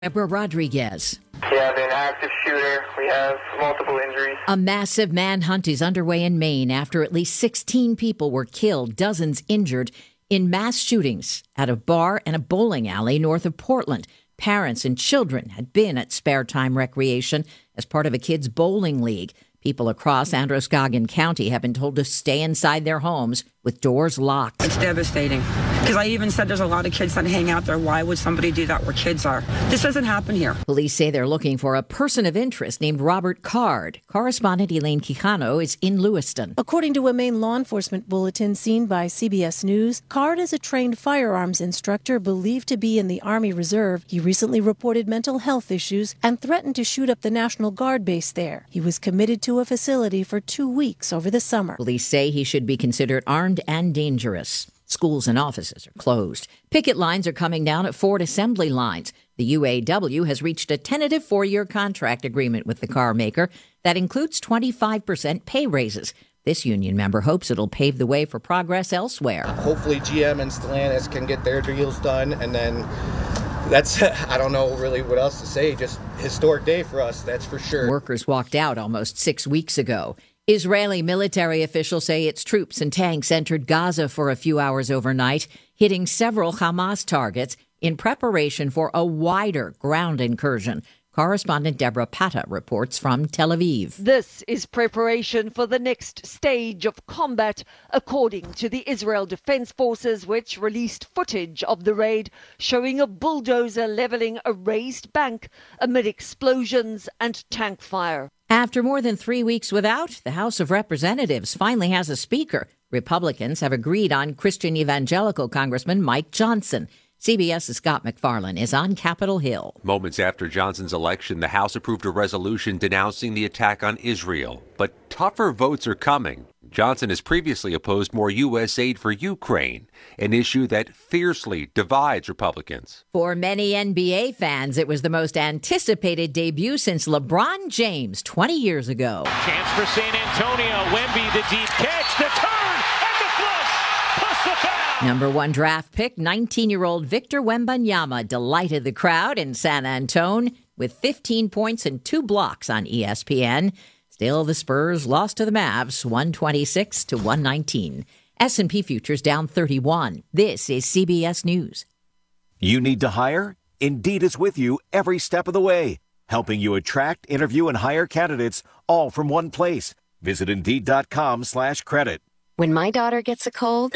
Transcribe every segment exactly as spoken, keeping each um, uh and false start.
Deborah Rodriguez. We have an active shooter. We have multiple injuries. A massive manhunt is underway in Maine after at least sixteen people were killed, dozens injured in mass shootings at a bar and a bowling alley north of Portland. Parents and children had been at Spare Time Recreation as part of a kids' bowling league. People across Androscoggin County have been told to stay inside their homes with doors locked. It's devastating. Because I even said there's a lot of kids that hang out there. Why would somebody do that where kids are? This doesn't happen here. Police say they're looking for a person of interest named Robert Card. Correspondent Elaine Quijano is in Lewiston. According to a Maine law enforcement bulletin seen by C B S News, Card is a trained firearms instructor believed to be in the Army Reserve. He recently reported mental health issues and threatened to shoot up the National Guard base there. He was committed to a facility for two weeks over the summer. Police say he should be considered armed and dangerous. Schools and offices are closed. Picket lines are coming down at Ford assembly lines. The U A W has reached a tentative four-year contract agreement with the car maker that includes twenty-five percent pay raises. This union member hopes it'll pave the way for progress elsewhere. Hopefully G M and Stellantis can get their deals done, and then that's, I don't know really what else to say, just historic day for us, that's for sure. Workers walked out almost six weeks ago. Israeli military officials say its troops and tanks entered Gaza for a few hours overnight, hitting several Hamas targets in preparation for a wider ground incursion. Correspondent Deborah Pata reports from Tel Aviv. This is preparation for the next stage of combat, according to the Israel Defense Forces, which released footage of the raid showing a bulldozer leveling a raised bank amid explosions and tank fire. After more than three weeks without, the House of Representatives finally has a speaker. Republicans have agreed on Christian evangelical Congressman Mike Johnson. CBS's Scott McFarlane is on Capitol Hill. Moments after Johnson's election, the House approved a resolution denouncing the attack on Israel. But tougher votes are coming. Johnson has previously opposed more U S aid for Ukraine, an issue that fiercely divides Republicans. For many N B A fans, it was the most anticipated debut since LeBron James twenty years ago. Chance for San Antonio. Wemby, the deep catch, the turn, and the flush. Plus the foul. Number one draft pick, nineteen-year-old Victor Wembanyama delighted the crowd in San Antone with fifteen points and two blocks on E S P N. Still, the Spurs lost to the Mavs, one twenty-six to one nineteen. S and P futures down thirty-one. This is C B S News. You need to hire? Indeed is with you every step of the way, helping you attract, interview, and hire candidates all from one place. Visit Indeed.com slash credit. When my daughter gets a cold,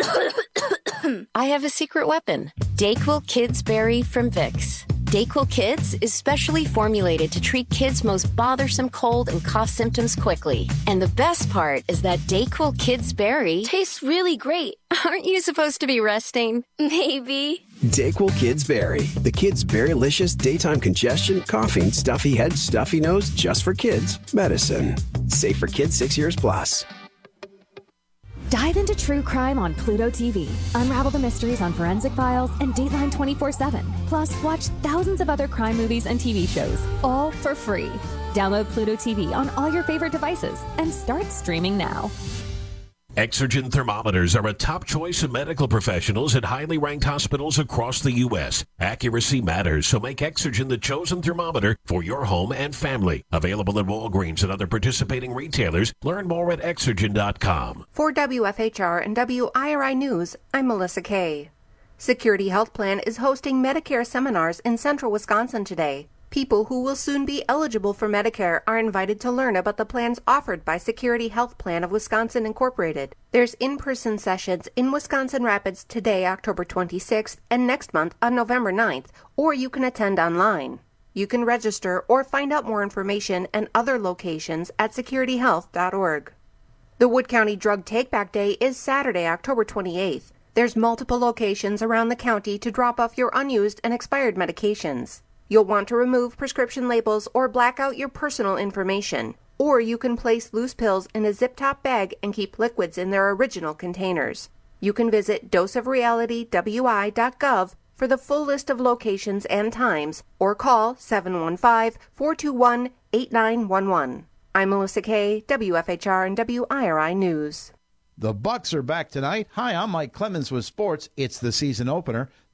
I have a secret weapon. Dayquil Kids Berry from Vicks. Dayquil Kids is specially formulated to treat kids' most bothersome cold and cough symptoms quickly. And the best part is that Dayquil Kids Berry tastes really great. Aren't you supposed to be resting? Maybe. Dayquil Kids Berry. The kids' berrylicious daytime congestion, coughing, stuffy head, stuffy nose, just for kids. Medicine. Safe for kids six years plus. Dive into true crime on Pluto T V. Unravel the mysteries on Forensic Files and Dateline twenty-four seven. Plus, watch thousands of other crime movies and T V shows, all for free. Download Pluto T V on all your favorite devices and start streaming now. Exergen thermometers are a top choice of medical professionals at highly ranked hospitals across the U S. Accuracy matters, so make Exergen the chosen thermometer for your home and family. Available at Walgreens and other participating retailers. Learn more at Exergen dot com. For W F H R and W I R I News, I'm Melissa Kay. Security Health Plan is hosting Medicare seminars in central Wisconsin today. People who will soon be eligible for Medicare are invited to learn about the plans offered by Security Health Plan of Wisconsin Incorporated. There's in-person sessions in Wisconsin Rapids today, October twenty-sixth, and next month on November ninth, or you can attend online. You can register or find out more information and other locations at security health dot org. The Wood County Drug Take-Back Day is Saturday, October twenty-eighth. There's multiple locations around the county to drop off your unused and expired medications. You'll want to remove prescription labels or black out your personal information. Or you can place loose pills in a zip-top bag and keep liquids in their original containers. You can visit dose of reality w i dot gov for the full list of locations and times, or call seven one five, four two one, eight nine one one. I'm Melissa Kay, W F H R and W I R I News. The Bucks are back tonight. Hi, I'm Mike Clemens with sports. It's the season opener.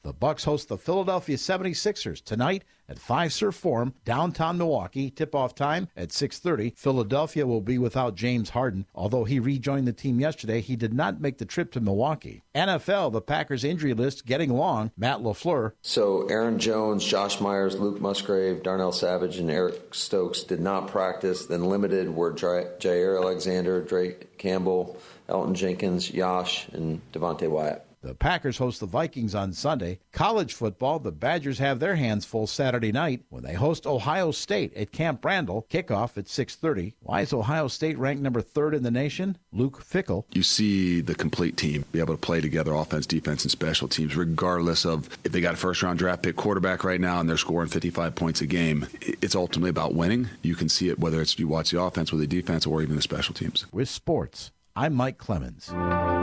The Bucks host the Philadelphia seventy-sixers tonight at Five Surf Forum, downtown Milwaukee. Tip-off time at six thirty. Philadelphia will be without James Harden. Although he rejoined the team yesterday, he did not make the trip to Milwaukee. N F L, the Packers injury list getting long. Matt LaFleur. So Aaron Jones, Josh Myers, Luke Musgrave, Darnell Savage, and Eric Stokes did not practice. Then limited were Jair Alexander, Drake Campbell, Elton Jenkins, Yash, and Devontae Wyatt. The Packers host the Vikings on Sunday. College football, the Badgers have their hands full Saturday night when they host Ohio State at Camp Randall. Kickoff at six thirty. Why is Ohio State ranked number third in the nation? Luke Fickell. You see the complete team be able to play together, offense, defense, and special teams, regardless of if they got a first-round draft pick quarterback right now and they're scoring fifty-five points a game. It's ultimately about winning. You can see it whether it's you watch the offense or the defense or even the special teams. With sports, I'm Mike Clemens.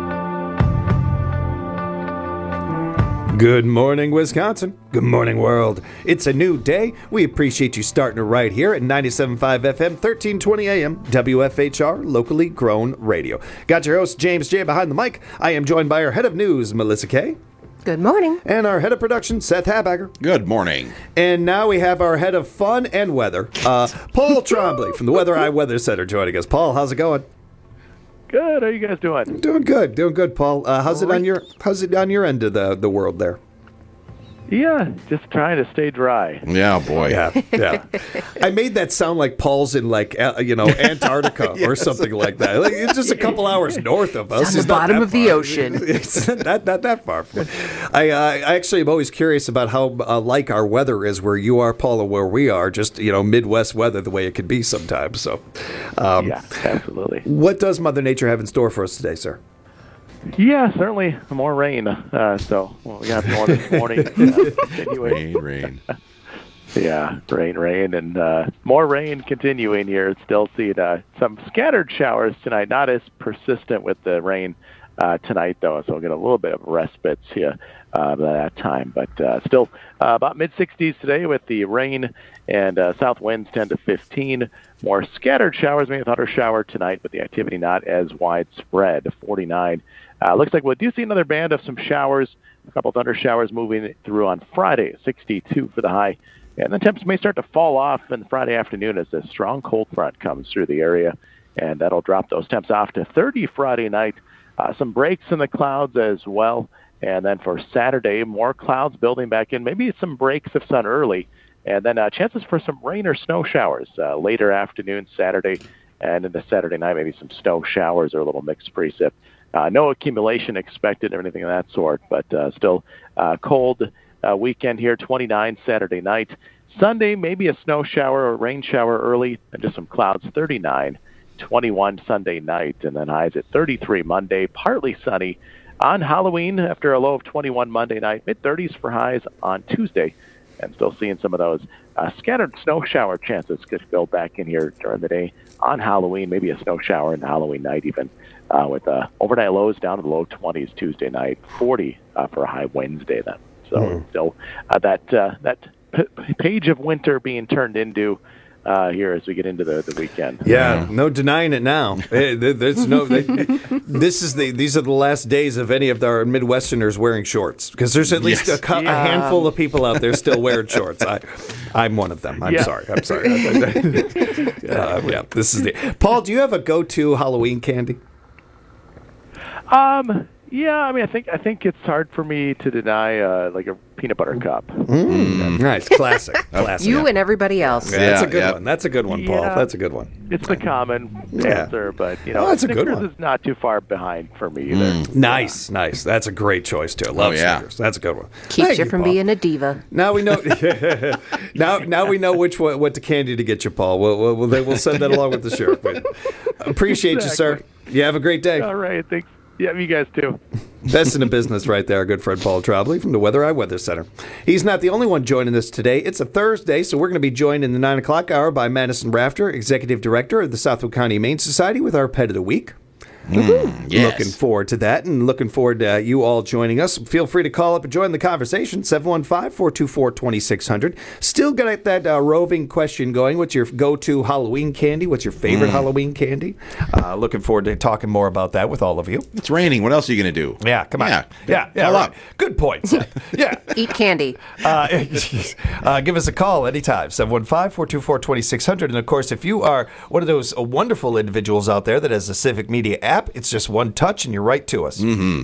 Good morning, Wisconsin. Good morning, world. It's a new day. We appreciate you starting it right here at ninety-seven point five F M, thirteen twenty A M, W F H R, locally grown radio. Got your host, James J. behind the mic. I am joined by our head of news, Melissa Kay. Good morning. And our head of production, Seth Habager. Good morning. And now we have our head of fun and weather, uh, Paul Trombley from the Weather Eye Weather Center joining us. Paul, how's it going? Good. How are you guys doing? Doing good. Doing good, Paul. Uh, how's it on your How's it on your end of the the world there? Yeah, just trying to stay dry. Yeah, boy. Yeah, yeah. I made that sound like Paul's in, like, uh, you know, Antarctica yes. or something like that. Like, it's just a couple hours north of us. It's on the bottom of far. the ocean. It's not, not that far. I, uh, I actually am always curious about how uh, like our weather is where you are, Paul, and where we are. Just, you know, Midwest weather, the way it can be sometimes. So, um, yeah, absolutely. What does Mother Nature have in store for us today, sir? Yeah, certainly more rain. Uh, so well, we got more this morning. Uh, rain, rain. Yeah, rain, rain, and uh, more rain continuing here. Still seeing uh, some scattered showers tonight. Not as persistent with the rain uh, tonight, though. So we'll get a little bit of respite here uh, by that time. But uh, still uh, about mid sixties today with the rain and uh, south winds ten to fifteen. More scattered showers, maybe a thunder shower tonight, but the activity not as widespread. forty-nine. Uh, looks like we do see another band of some showers, a couple thunder showers moving through on Friday, sixty-two for the high. And the temps may start to fall off in Friday afternoon as the strong cold front comes through the area, and that'll drop those temps off to thirty Friday night. Uh, some breaks in the clouds as well. And then for Saturday, more clouds building back in, maybe some breaks of sun early. And then uh, chances for some rain or snow showers uh, later afternoon Saturday, and into Saturday night, maybe some snow showers or a little mixed precip. Uh, no accumulation expected or anything of that sort, but uh, still uh, cold uh, weekend here, twenty-nine Saturday night. Sunday, maybe a snow shower or rain shower early, and just some clouds, thirty-nine, twenty-one Sunday night, and then highs at thirty-three Monday, partly sunny. On Halloween, after a low of twenty-one Monday night, mid-thirties for highs on Tuesday, and still seeing some of those uh, scattered snow shower chances could go back in here during the day on Halloween, maybe a snow shower in Halloween night even. Uh, with uh, overnight lows down to the low twenties Tuesday night, forty uh, for a high Wednesday then. So mm. still uh, that uh, that p- page of winter being turned into uh, here as we get into the, the weekend. Yeah, mm. no denying it now. There's no. They, this is the these are the last days of any of our Midwesterners wearing shorts, because there's at least yes. a, yeah. a handful of people out there still wearing shorts. I, I'm one of them. I'm yeah. sorry. I'm sorry. uh, yeah, this is the Paul. Do you have a go-to Halloween candy? Um. Yeah. I mean, I think I think it's hard for me to deny uh, like a peanut butter cup. Mm. Nice, classic, classic. You yeah. and everybody else. Yeah, that's a good yeah. one. That's a good one, Paul. Yeah. That's a good one. It's the common yeah. answer, but you know, oh, that's Snickers a good one. is not too far behind for me either. Mm. Nice, yeah. nice. That's a great choice too. I love oh, yeah. Snickers. That's a good one. Keeps Thank you from Paul. being a diva. Now we know. now, now we know which one, what the candy to get you, Paul. We'll we'll, we'll, we'll send that along with the shirt. But appreciate exactly. you, sir. You have a great day. All right, thanks. Yeah, you guys too. Best in the business right there, our good friend Paul Trombley from the Weather Eye Weather Center. He's not the only one joining us today. It's a Thursday, so we're going to be joined in the nine o'clock hour by Madison Rafter, Executive Director of the Southwood County Humane Society, with our Pet of the Week. Mm, yes. Looking forward to that and looking forward to uh, you all joining us. Feel free to call up and join the conversation, seven one five, four two four, two six zero zero. Still got that uh, roving question going. What's your go-to Halloween candy? What's your favorite mm. Halloween candy? Uh, looking forward to talking more about that with all of you. It's raining. What else are you going to do? Yeah, come on. Yeah, yeah, yeah. Right. Good point, Seth. Yeah. Eat candy. Uh, uh, give us a call anytime, seven one five, four two four, two six zero zero. And, of course, if you are one of those uh, wonderful individuals out there that has a Civic Media app, it's just one touch and you're right to us. Mm-hmm.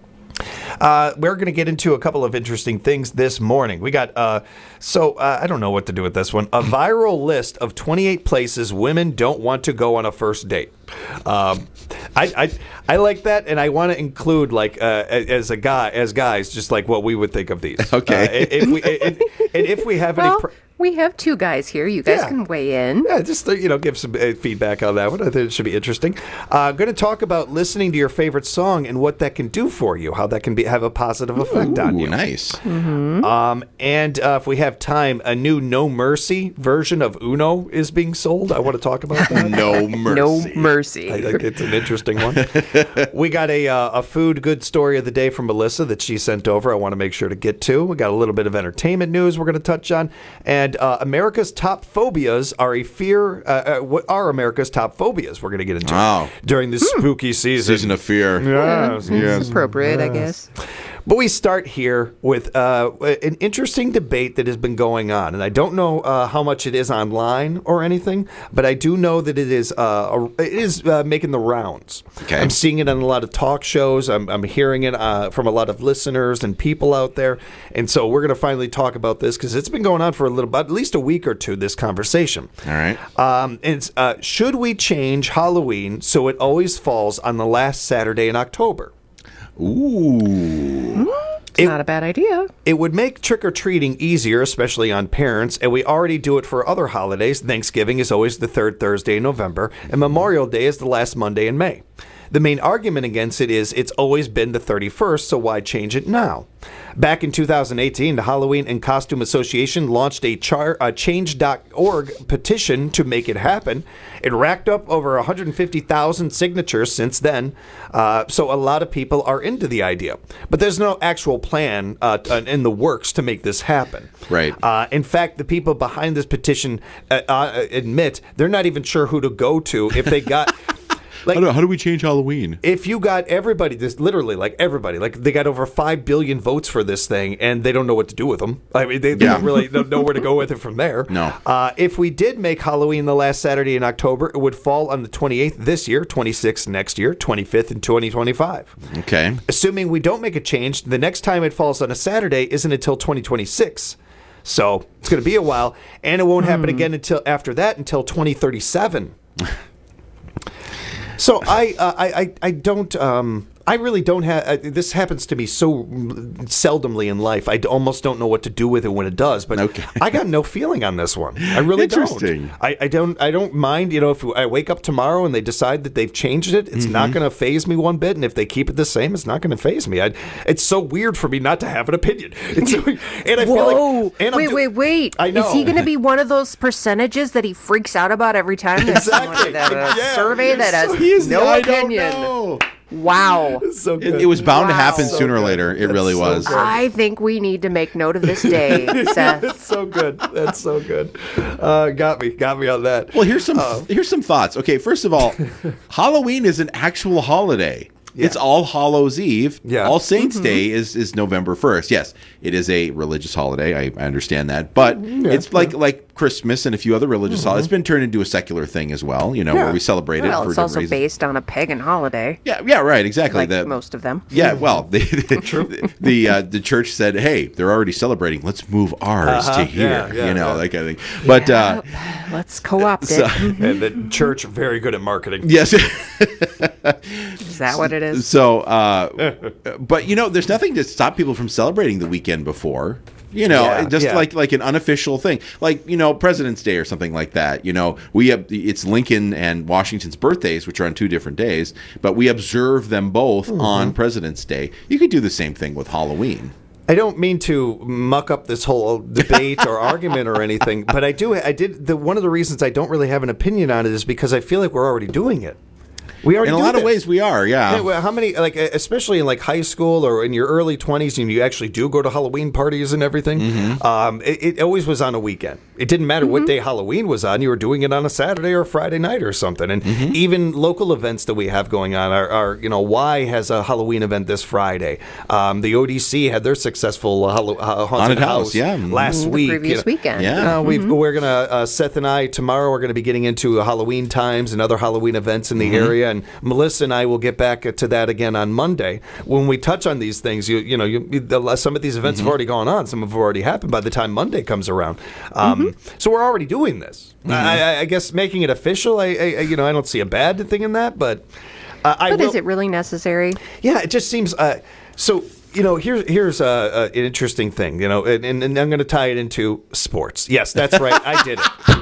Uh, we're going to get into a couple of interesting things this morning. We got, uh, so uh, I don't know what to do with this one, a viral list of twenty-eight places women don't want to go on a first date. Um, I, I I like that, and I want to include, like, uh, as a guy, as guys, just like what we would think of these. Okay. Uh, if we, and, and if we have well, any... Pr- we have two guys here. You guys yeah. can weigh in. Yeah, just, you know, give some uh, feedback on that one. I think it should be interesting. I'm uh, going to talk about listening to your favorite song and what that can do for you, how that can be have a positive effect Ooh, on you. Nice. Mm-hmm. Um, and uh, if we have time, a new No Mercy version of Uno is being sold. I want to talk about that. No Mercy. No Mercy. I think it's an interesting one. We got a uh, a food good story of the day from Melissa that she sent over. I want to make sure to get to. We got a little bit of entertainment news we're going to touch on. And uh, America's top phobias are a fear. Uh, uh, what are America's top phobias? We're going to get into wow. during this hmm. spooky season. Season of fear. Yes. Yeah, yes. it's appropriate, yes. I guess. But we start here with uh, an interesting debate that has been going on. And I don't know uh, how much it is online or anything, but I do know that it is uh, a, it is uh, making the rounds. Okay. I'm seeing it on a lot of talk shows. I'm, I'm hearing it uh, from a lot of listeners and people out there. And so we're going to finally talk about this because it's been going on for a little bit, at least a week or two, this conversation. All right. Um, it's, uh, should we change Halloween so it always falls on the last Saturday in October? Ooh. It's it, not a bad idea. It would make trick-or-treating easier, especially on parents, and we already do it for other holidays. Thanksgiving is always the third Thursday in November, and Memorial Day is the last Monday in May. The main argument against it is it's always been the thirty-first, so why change it now? Back in two thousand eighteen, the Halloween and Costume Association launched a, char- a change dot org petition to make it happen. It racked up over one hundred fifty thousand signatures since then, uh, so a lot of people are into the idea. But there's no actual plan uh, in the works to make this happen. Right. Uh, in fact, the people behind this petition uh, uh, admit they're not even sure who to go to if they got... Like, how, do, how do we change Halloween? If you got everybody, this literally like everybody, like they got over five billion votes for this thing, and they don't know what to do with them. I mean, they, they yeah. don't really know where to go with it from there. No. Uh, if we did make Halloween the last Saturday in October, it would fall on the twenty-eighth this year, twenty-sixth next year, twenty-fifth in twenty twenty-five. Okay. Assuming we don't make a change, the next time it falls on a Saturday isn't until twenty twenty-six. So it's going to be a while, and it won't happen mm. again until after that until twenty thirty-seven. So I, uh, I, I, I don't, um, I really don't have, uh, this happens to me so seldomly in life, I d- almost don't know what to do with it when it does, but okay. I got no feeling on this one. I really Interesting. don't. I, I don't. I don't mind, you know, if I wake up tomorrow and they decide that they've changed it, it's mm-hmm. not going to faze me one bit, and if they keep it the same, it's not going to faze me. I, it's so weird for me not to have an opinion. It's so, and I Whoa. feel like, and wait, do- wait, wait. I know. Is he going to be one of those percentages that he freaks out about every time there's exactly. someone that a yeah. survey that has so, no I opinion? Don't know. Wow. So it, it was bound wow. to happen so sooner good. or later. It That's really so was. Good. I think we need to make note of this day, Seth. That's so good. That's so good. Uh, got me. Got me on that. Well, here's some uh, here's some thoughts. Okay, first of all, Halloween is an actual holiday. Yeah. It's All Hallows Eve. Yeah. All Saints Mm-hmm. Day is, is November first. Yes, it is a religious holiday. I, I understand that. But yeah, it's like yeah. like Christmas and a few other religious Mm-hmm. holidays. It's been turned into a secular thing as well, you know, Yeah. where we celebrate Well, it for it's different also reasons. based on a pagan holiday, Yeah, yeah, right, exactly. like The- most of them. Yeah, well, the the, the, uh, the church said, "Hey, they're already celebrating. Let's move ours Uh-huh. to here." Yeah, yeah, you know, yeah. that kind of thing. But uh, Let's co-opt so- it. and the church very good at marketing. yes. Is that what it is? So, uh, but you know, there's nothing to stop people from celebrating the weekend before. You know, Yeah, just yeah. like like an unofficial thing, like you know, President's Day or something like that. You know, we have it's Lincoln and Washington's birthdays, which are on two different days, but we observe them both Mm-hmm. on President's Day. You could do the same thing with Halloween. I don't mean to muck up this whole debate or argument or anything, but I do. I did. The, one of the reasons I don't really have an opinion on it is because I feel like we're already doing it. We already in a do lot this. of ways we are, yeah. Yeah, well, how many, like, especially in like high school or in your early twenties, and you actually do go to Halloween parties and everything. Mm-hmm. Um, it, it always was on a weekend. It didn't matter mm-hmm. what day Halloween was on. You were doing it on a Saturday or a Friday night or something. And mm-hmm. even local events that we have going on are, are, you know, Y has a Halloween event this Friday. Um, the O D C had their successful uh, Hall- uh, haunted, haunted house, house yeah, last the week. previous you know. weekend. Yeah, Uh, we've, Mm-hmm. we're gonna uh, Seth and I tomorrow are gonna be getting into uh, Halloween times and other Halloween events in the Mm-hmm. area, and Melissa and I will get back uh, to that again on Monday. When we touch on these things, you you know, you, the, some of these events Mm-hmm. have already gone on, some have already happened by the time Monday comes around. Um, Mm-hmm. So we're already doing this. Mm-hmm. I, I, I guess making it official, I, I you know, I don't see a bad thing in that, but uh, I But will, is it really necessary? yeah, it just seems uh, so. You know, here's here's uh, uh, an interesting thing. You know, and, and I'm going to tie it into sports. Yes, that's right. I did it.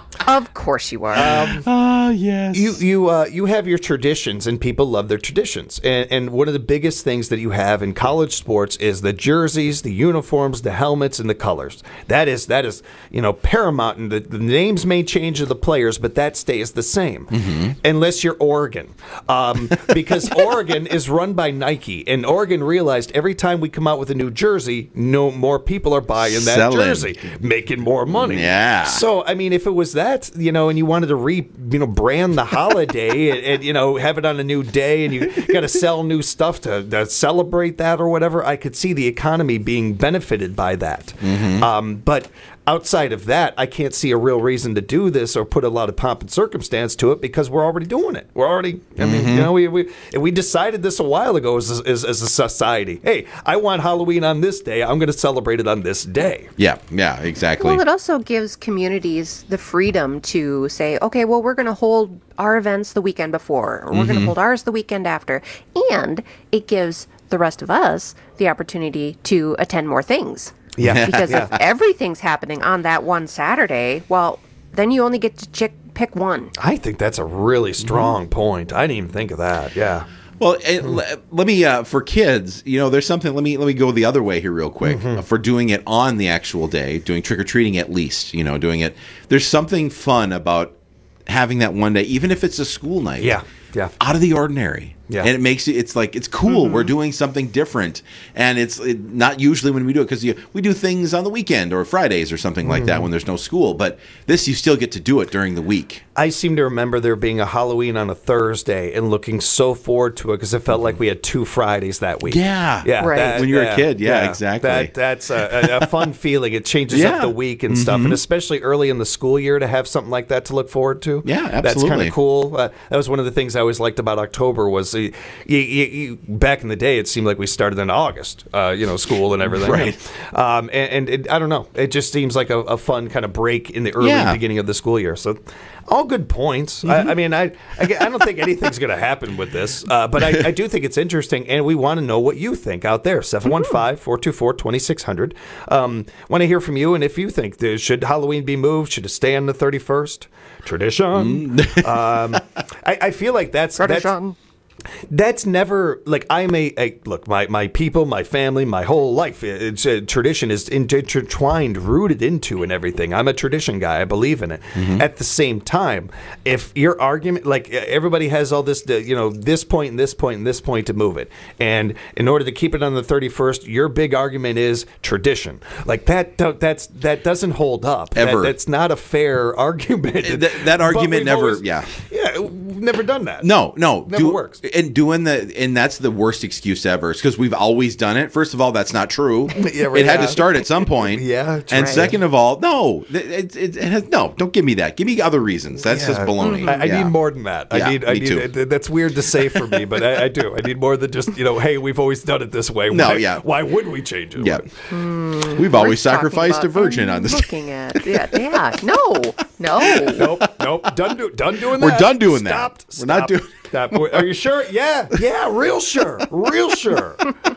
Of course you are. Um, oh yes. You you uh, you have your traditions, and people love their traditions. And, and one of the biggest things that you have in college sports is the jerseys, the uniforms, the helmets, and the colors. That is that is you know paramount. And the, the names may change of the players, but that stays the same, Mm-hmm. unless you're Oregon, um, because Oregon is run by Nike, and Oregon realized every time we come out with a new jersey, no more people are buying that Selling. jersey, making more money. Yeah. So I mean, if it was that. You know, and you wanted to re, you know, brand the holiday and, and you know have it on a new day, and you got to sell new stuff to, to celebrate that or whatever. I could see the economy being benefited by that. Mm-hmm. Um, but outside of that, I can't see a real reason to do this or put a lot of pomp and circumstance to it because we're already doing it. We're already, I mean, Mm-hmm. you know, we we we decided this a while ago as a, as, as a society. Hey, I want Halloween on this day. I'm going to celebrate it on this day. Yeah, yeah, exactly. Well, it also gives communities the freedom to say, okay, well, we're going to hold our events the weekend before, or we're going to hold ours the weekend after. And it gives the rest of us the opportunity to attend more things. Yeah. Because yeah. if everything's happening on that one Saturday, well, then you only get to chick, pick one. I think that's a really strong Mm-hmm. point. I didn't even think of that. Yeah. Well, it, l- let me uh, for kids. You know, there's something. Let me let me go the other way here, real quick. Mm-hmm. Uh, for doing it on the actual day, doing trick or treating at least. You know, doing it. There's something fun about having that one day, even if it's a school night. Yeah. Yeah. Out of the ordinary. Yeah. And it makes it, it's like, it's cool. Mm-hmm. We're doing something different. And it's it, not usually when we do it, because we do things on the weekend or Fridays or something like Mm-hmm. that when there's no school. But this, you still get to do it during the week. I seem to remember there being a Halloween on a Thursday and looking so forward to it because it felt like we had two Fridays that week. Yeah. Yeah. Right. that- When you were a yeah, kid. Yeah, exactly. That, that's a, a, a fun feeling. It changes Yeah. up the week and stuff. And especially early in the school year to have something like that to look forward to. Yeah, That's kind absolutely. of cool. Uh, that was one of the things I always liked about October was uh, you, you, you, back in the day, it seemed like we started in August, uh, you know, school and everything. Right. Um, and and it, I don't know. It just seems like a, a fun kind of break in the early Yeah. beginning of the school year. So all good points. I, I mean, I, I I don't think anything's going to happen with this, uh, but I, I do think it's interesting, and we want to know what you think out there. seven one five, four two four, two six zero zero. Um, want to hear from you, and if you think, there, should Halloween be moved? Should it stay on the thirty-first? Tradition. um, I, I feel like that's... that's Tradition. That's never like I'm a, a look my, my people, my family, my whole life. It's a tradition is intertwined, rooted into, and everything. I'm a tradition guy. I believe in it. Mm-hmm. At the same time, if your argument, like everybody has all this, you know, this point and this point and this point to move it, and in order to keep it on the thirty-first, your big argument is tradition. Like that, that's that doesn't hold up. Ever. That, that's not a fair argument. That, that But argument we've never, always- yeah. yeah, we've never done that. No, no, Never works. And doing the, and that's the worst excuse ever. It's because we've always done it. First of all, that's not true. Yeah, right. It had Yeah. to start at some point. Yeah, that's And right. second of all, no, it, it, it has, no, don't give me that. Give me other reasons. That's just Yeah. baloney. I, I Yeah. need more than that. I Yeah, need. I me need. too. it- That's weird to say for me, but I, I do. I need more than just you know. Hey, we've always done it this way. No, Why, yeah. Why would we change it? Yeah. Mm, We've always we're talking sacrificed a about- virgin I'm on this. Looking at yeah, yeah, no, no. Nope. Nope. Done. Do, done doing that. We're done doing that. Stopped. We're not Stop. doing- Stop. Are you sure? Yeah. Yeah. Real sure. Real sure.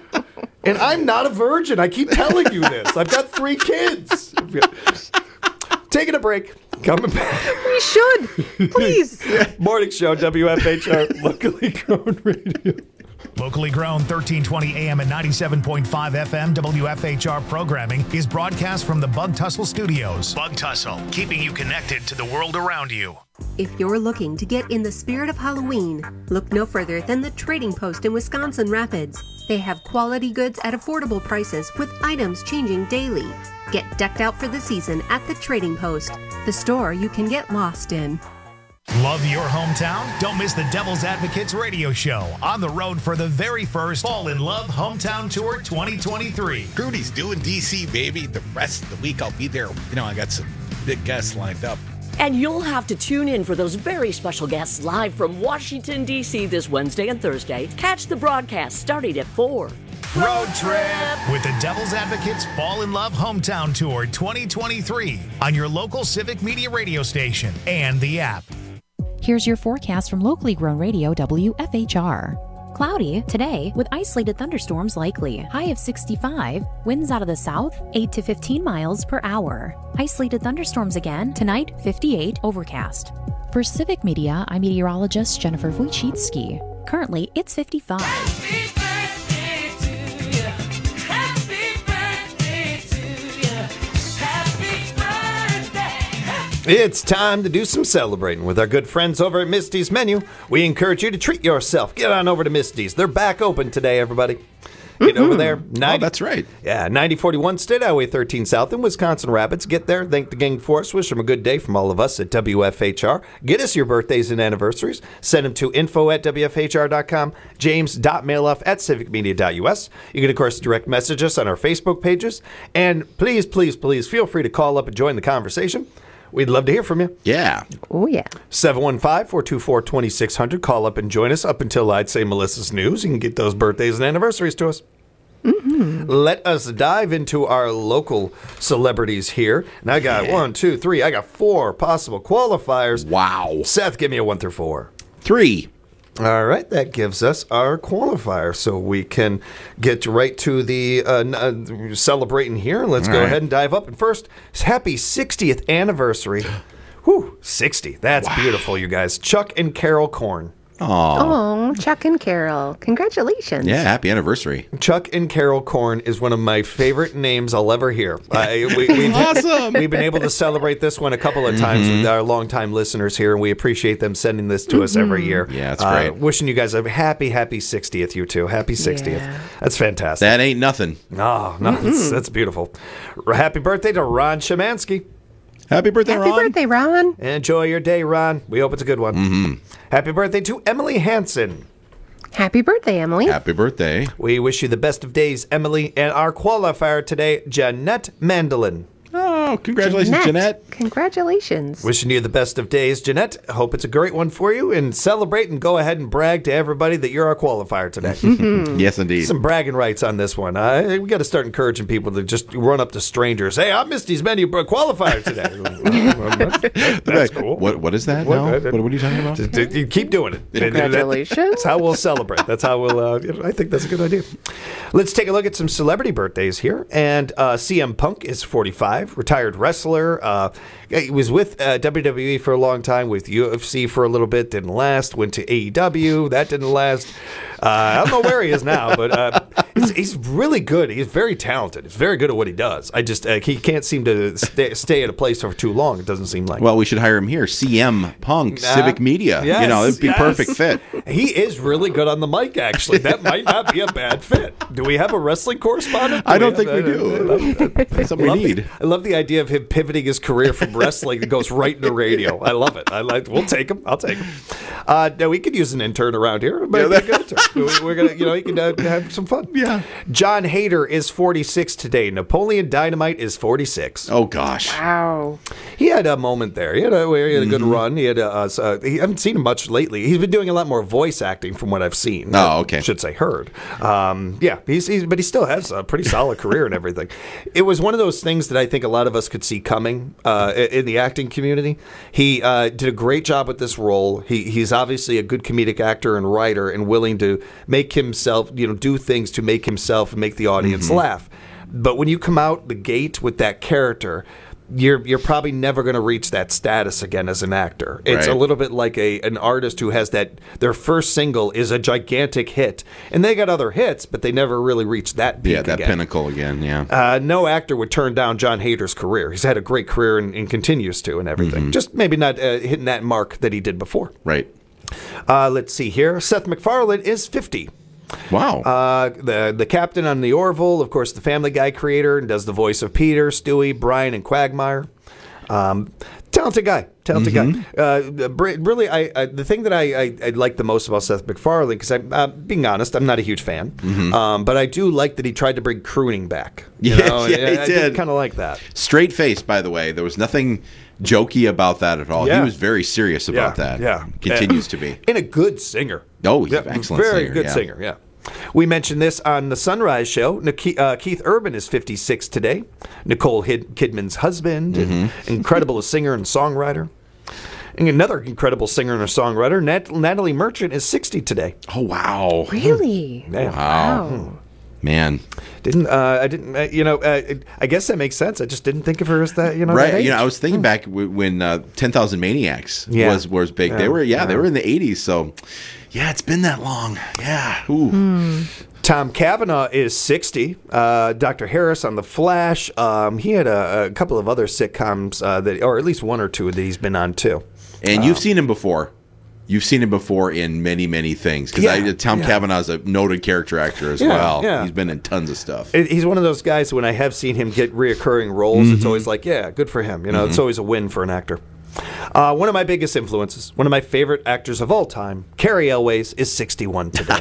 And I'm not a virgin. I keep telling you this. I've got three kids. Taking a break. Coming back. We should, please. Morning show, W F H R, locally grown radio. The Locally grown thirteen twenty A M and ninety-seven point five F M W F H R programming is broadcast from the Bug Tussle Studios. Bug Tussle, keeping you connected to the world around you. If you're looking to get in the spirit of Halloween, look no further than the Trading Post in Wisconsin Rapids. They have quality goods at affordable prices with items changing daily. Get decked out for the season at the Trading Post, the store you can get lost in. Love your hometown? Don't miss the Devil's Advocates radio show on the road for the very first Fall in Love Hometown Tour twenty twenty-three. Rudy's doing D C, baby. The rest of the week I'll be there. You know, I got some big guests lined up. And you'll have to tune in for those very special guests live from Washington, D C this Wednesday and Thursday. Catch the broadcast starting at four. Road trip with the Devil's Advocates Fall in Love Hometown Tour twenty twenty-three on your local Civic Media radio station and the app. Here's your forecast from locally grown radio W F H R. Cloudy today with isolated thunderstorms likely. High of sixty-five. Winds out of the south, eight to fifteen miles per hour. Isolated thunderstorms again tonight, fifty-eight. Overcast. For Civic Media, I'm meteorologist Jennifer Wojcicki. Currently, it's fifty-five. Happy birthday to you. Happy birthday to you. Happy birthday. It's time to do some celebrating with our good friends over at Misty's Menu. We encourage you to treat yourself. Get on over to Misty's. They're back open today, everybody. Get over there. ninety, oh, that's right. Yeah, ninety forty-one State Highway thirteen South in Wisconsin Rapids. Get there. Thank the gang for us. Wish them a good day from all of us at W F H R. Get us your birthdays and anniversaries. Send them to info at W F H R dot com, james.mailoff at civic media dot U S. You can, of course, direct message us on our Facebook pages. And please, please, please feel free to call up and join the conversation. We'd love to hear from you. Yeah. Oh, yeah. seven one five, four two four, two six zero zero. Call up and join us up until I'd say Melissa's News. You can get those birthdays and anniversaries to us. Mm-hmm. Let us dive into our local celebrities here. And I got yeah. one, two, three. I got four possible qualifiers. Wow. Seth, give me a one through four. Three. All right, that gives us our qualifier, so we can get right to the uh, uh, celebrating here. Let's All go right. ahead and dive up. And first, happy sixtieth anniversary. Whew, sixty. That's wow. beautiful, you guys. Chuck and Carol Korn. Oh, Chuck and Carol. Congratulations. Yeah, happy anniversary. Chuck and Carol Korn is one of my favorite names I'll ever hear. I, we, we've, awesome. We've been able to celebrate this one a couple of times mm-hmm. with our longtime listeners here, and we appreciate them sending this to mm-hmm. us every year. Yeah, that's uh, great. Wishing you guys a happy, happy sixtieth, you two. Happy sixtieth. Yeah. That's fantastic. That ain't nothing. Oh, no, mm-hmm. that's, that's beautiful. Happy birthday to Ron Shemansky. Happy birthday, Happy Ron. Happy birthday, Ron. Enjoy your day, Ron. We hope it's a good one. Mm-hmm. Happy birthday to Emily Hansen. Happy birthday, Emily. Happy birthday. We wish you the best of days, Emily. And our qualifier today, Jeanette Mandolin. Oh, congratulations, Jeanette. Jeanette. Congratulations. Wishing you the best of days, Jeanette. Hope it's a great one for you. And celebrate and go ahead and brag to everybody that you're our qualifier today. Yes, indeed. Some bragging rights on this one. Uh, we got to start encouraging people to just run up to strangers. Hey, I'm Misty's Menu qualifier today. That's cool. What, what is that what, now? What, what are you talking about? Just, just, you keep doing it. Congratulations. That's how we'll celebrate. That's how we'll, uh, I think that's a good idea. Let's take a look at some celebrity birthdays here. And uh, C M Punk is forty-five, retired wrestler. Uh, he was with uh, W W E for a long time, with U F C for a little bit, didn't last. Went to A E W, that didn't last. Uh, I don't know where he is now, but uh, he's, he's really good. He's very talented. He's very good at what he does. I just uh, he can't seem to stay, stay at a place for too long. It doesn't seem like. Well, we should hire him here. C M Punk, uh, Civic Media. Yes, you know, it'd be yes. perfect fit. He is really good on the mic. Actually, that might not be a bad fit. Do we have a wrestling correspondent? Do I don't we think we do. That's something we need. The, I love the idea of him pivoting his career from wrestling that goes right into radio. I love it. I like. We'll take him. I'll take him. Uh, now we could use an intern around here. But yeah, a good intern. We're gonna, you know, he can uh, have some fun. Yeah. John Hader is forty-six today. Napoleon Dynamite is forty-six. Oh gosh. Wow. He had a moment there. He had a, he had a good mm-hmm. run. He had a, uh, uh, he haven't seen him much lately. He's been doing a lot more voice acting from what I've seen. Oh, okay. I should say heard. Um, yeah, he's, he's but he still has a pretty solid career and everything. It was one of those things that I think a lot of us could see coming uh, in the acting community. He uh, did a great job with this role. He he's obviously a good comedic actor and writer and willing to make himself, you know, do things to make himself and make the audience mm-hmm. laugh. But when you come out the gate with that character, you're you're probably never going to reach that status again as an actor. It's Right. a little bit like a an artist who has that their first single is a gigantic hit, and they got other hits, but they never really reached that peak Yeah, that again. pinnacle again. Yeah. Uh, no actor would turn down John Hader's career. He's had a great career and, and continues to, and everything. Mm-hmm. Just maybe not uh, hitting that mark that he did before. Right. Uh, let's see here. Seth MacFarlane is fifty. Wow. Uh, the the captain on the Orville, of course, the Family Guy creator, and does the voice of Peter, Stewie, Brian, and Quagmire. Um, talented guy, talented Mm-hmm. guy. Uh, br- really, I, I the thing that I, I, I like the most about Seth MacFarlane, because I'm uh, being honest, I'm not a huge fan, Mhm. um, but I do like that he tried to bring crooning back. You Yeah, know? yeah, And he I, I did. kind of like that. Straight face, by the way. There was nothing jokey about that at all. Yeah. He was very serious about Yeah, that. yeah. Continues Uh, to be. And a good singer. Oh, he's Yeah, an excellent very singer. good yeah. singer, yeah. We mentioned this on the Sunrise Show. Nik- uh, Keith Urban is fifty-six today. Nicole Hid- Kidman's husband, and Mm-hmm. incredible singer and songwriter. And another incredible singer and a songwriter, Nat- Natalie Merchant, is sixty today. Oh, wow. Really? Yeah. Wow. Man. Didn't uh, I didn't uh, you know? Uh, I guess that makes sense. I just didn't think of her as that. You know, that Right, you know, age. I was thinking back w- when uh, ten thousand Maniacs Yeah. was was big. Yeah, They were, yeah, yeah. they were in the eighties. So, yeah, it's been that long. Yeah. Ooh. Tom Cavanaugh is sixty. Uh, Doctor Harris on The Flash. Um, he had a, a couple of other sitcoms uh, that, or at least one or two that he's been on too. And you've seen him before. You've seen him before in many, many things. Because Yeah, Tom yeah. Cavanaugh's a noted character actor as Yeah, well. yeah. He's been in tons of stuff. It- He's one of those guys, when I have seen him get reoccurring roles, it's always like, yeah, good for him. You know, it's Mhm. always a win for an actor. Uh, one of my biggest influences, one of my favorite actors of all time, Carrie Elways, is sixty-one today.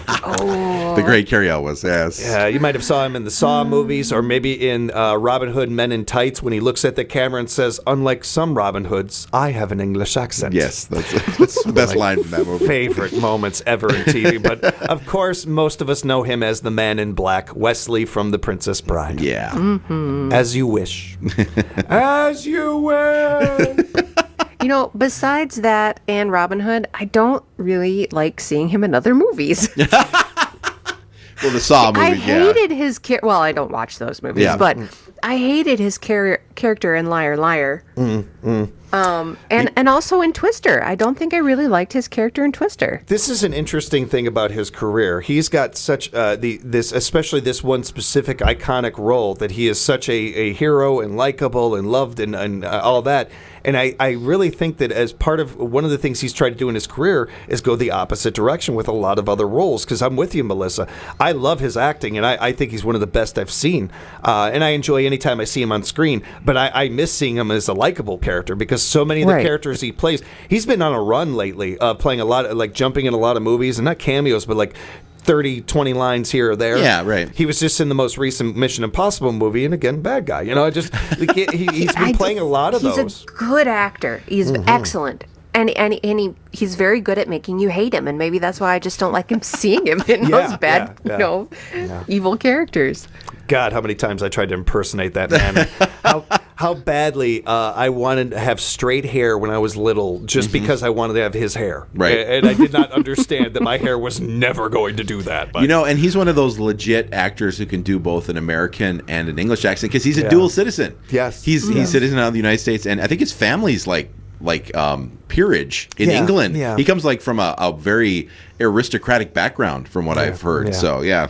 The great Carrie Elwes, yes. Yeah, you might have saw him in the Saw movies, or maybe in uh, Robin Hood Men in Tights, when he looks at the camera and says, "Unlike some Robin Hoods, I have an English accent." Yes, that's, that's the best My line from that movie. Favorite moments ever in T V. But of course, most of us know him as the Man in Black, Wesley from The Princess Bride. Yeah. Mm-hmm. As you wish. As you wish. You know, besides that and Robin Hood, I don't really like seeing him in other movies. Well, the Saw movie, I yeah. hated his char- well, I don't watch those movies, Yeah. but I hated his char- character in Liar Liar. Mm, mm. Um, and, and also in Twister. I don't think I really liked his character in Twister. This is an interesting thing about his career. He's got such uh, the this, especially this one specific iconic role, that he is such a, a hero and likable and loved and, and uh, all that. And I, I really think that as part of one of the things he's tried to do in his career is go the opposite direction with a lot of other roles. Because I'm with you, Melissa. I love his acting, and I, I think he's one of the best I've seen. Uh, and I enjoy any time I see him on screen. But I, I miss seeing him as a likable character, because so many of the Right. characters he plays, he's been on a run lately, uh, playing a lot of, like jumping in a lot of movies, and not cameos, but like thirty, twenty lines here or there. Yeah, right. He was just in the most recent Mission Impossible movie, and again, bad guy. You know, I just he, he, he's been I playing a lot of he's those. a good actor. He's Mhm. excellent. And, and, and he, he's very good at making you hate him. And maybe that's why I just don't like him seeing him in Yeah, those bad, yeah, yeah. you know, Yeah. evil characters. God, how many times I tried to impersonate that man. how, how badly uh, I wanted to have straight hair when I was little, just because I wanted to have his hair. Right. A- And I did not understand that my hair was never going to do that. But You know, and he's one of those legit actors who can do both an American and an English accent, because he's a Yeah. dual citizen. Yes. He's Yeah. he's citizen of the United States, and I think his family's like like um, peerage in Yeah, England. yeah. He comes like from a, a very aristocratic background, from what Yeah, I've heard. yeah. So yeah.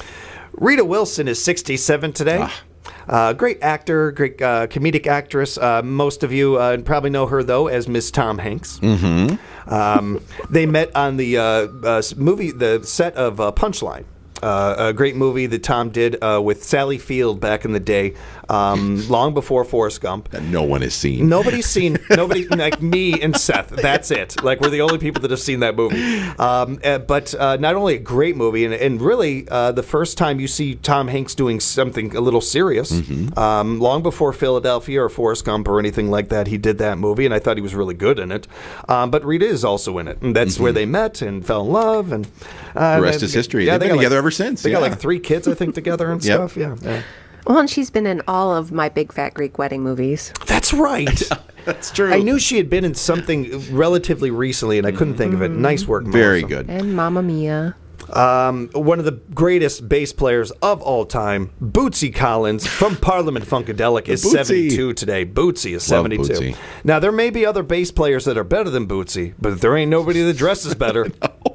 Rita Wilson is sixty-seven today. Uh, great actor, great uh, comedic actress. Uh, most of you uh, probably know her, though, as Miss Tom Hanks. Mm-hmm. Um, they met on the uh, uh, movie, the set of uh, Punchline. Uh, a great movie that Tom did uh, with Sally Field back in the day, um, long before Forrest Gump. That no one has seen. Nobody's seen, nobody, like me and Seth, that's it. Like, we're the only people that have seen that movie. Um, uh, but uh, not only a great movie, and, and really uh, the first time you see Tom Hanks doing something a little serious, Mm-hmm. um, long before Philadelphia or Forrest Gump or anything like that, he did that movie, and I thought he was really good in it. Um, but Rita is also in it, and that's where they met and fell in love. And uh, The rest they- is history. yeah, They've they been got together like- ever since, They got yeah. like three kids, I think, together and Yep. stuff. Yeah. yeah. Well, and she's been in all of my Big Fat Greek Wedding movies. That's right. That's true. I knew she had been in something relatively recently, and I couldn't think of it. Nice work, Very Melissa. good. And Mamma Mia. Um, one of the greatest bass players of all time, Bootsy Collins from Parliament Funkadelic, is Bootsy. seventy-two today. Bootsy is Love seventy-two. Bootsy. Now, there may be other bass players that are better than Bootsy, but there ain't nobody that dresses better.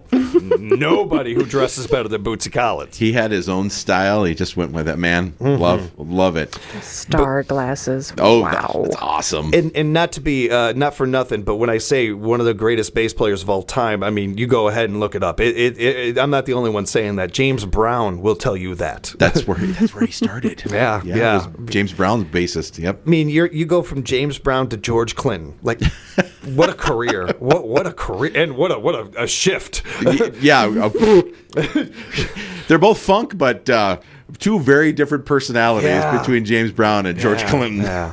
Nobody who dresses better than Bootsy Collins. He had his own style. He just went with it, man. Mm-hmm. Love, love it. Star glasses. Oh, wow. that's awesome. And, and not to be, uh, not for nothing, but when I say one of the greatest bass players of all time, I mean, you go ahead and look it up. It, it, it, I'm not the only one saying that. James Brown will tell you that. That's where he, that's where he started. yeah, Yeah, yeah. it was James Brown's bassist. Yep. I mean, you you go from James Brown to George Clinton. Like, what a career! What what a career, and what a what a, a shift. yeah, uh, they're both funk, but uh, two very different personalities Yeah. between James Brown and George Yeah, Clinton. yeah.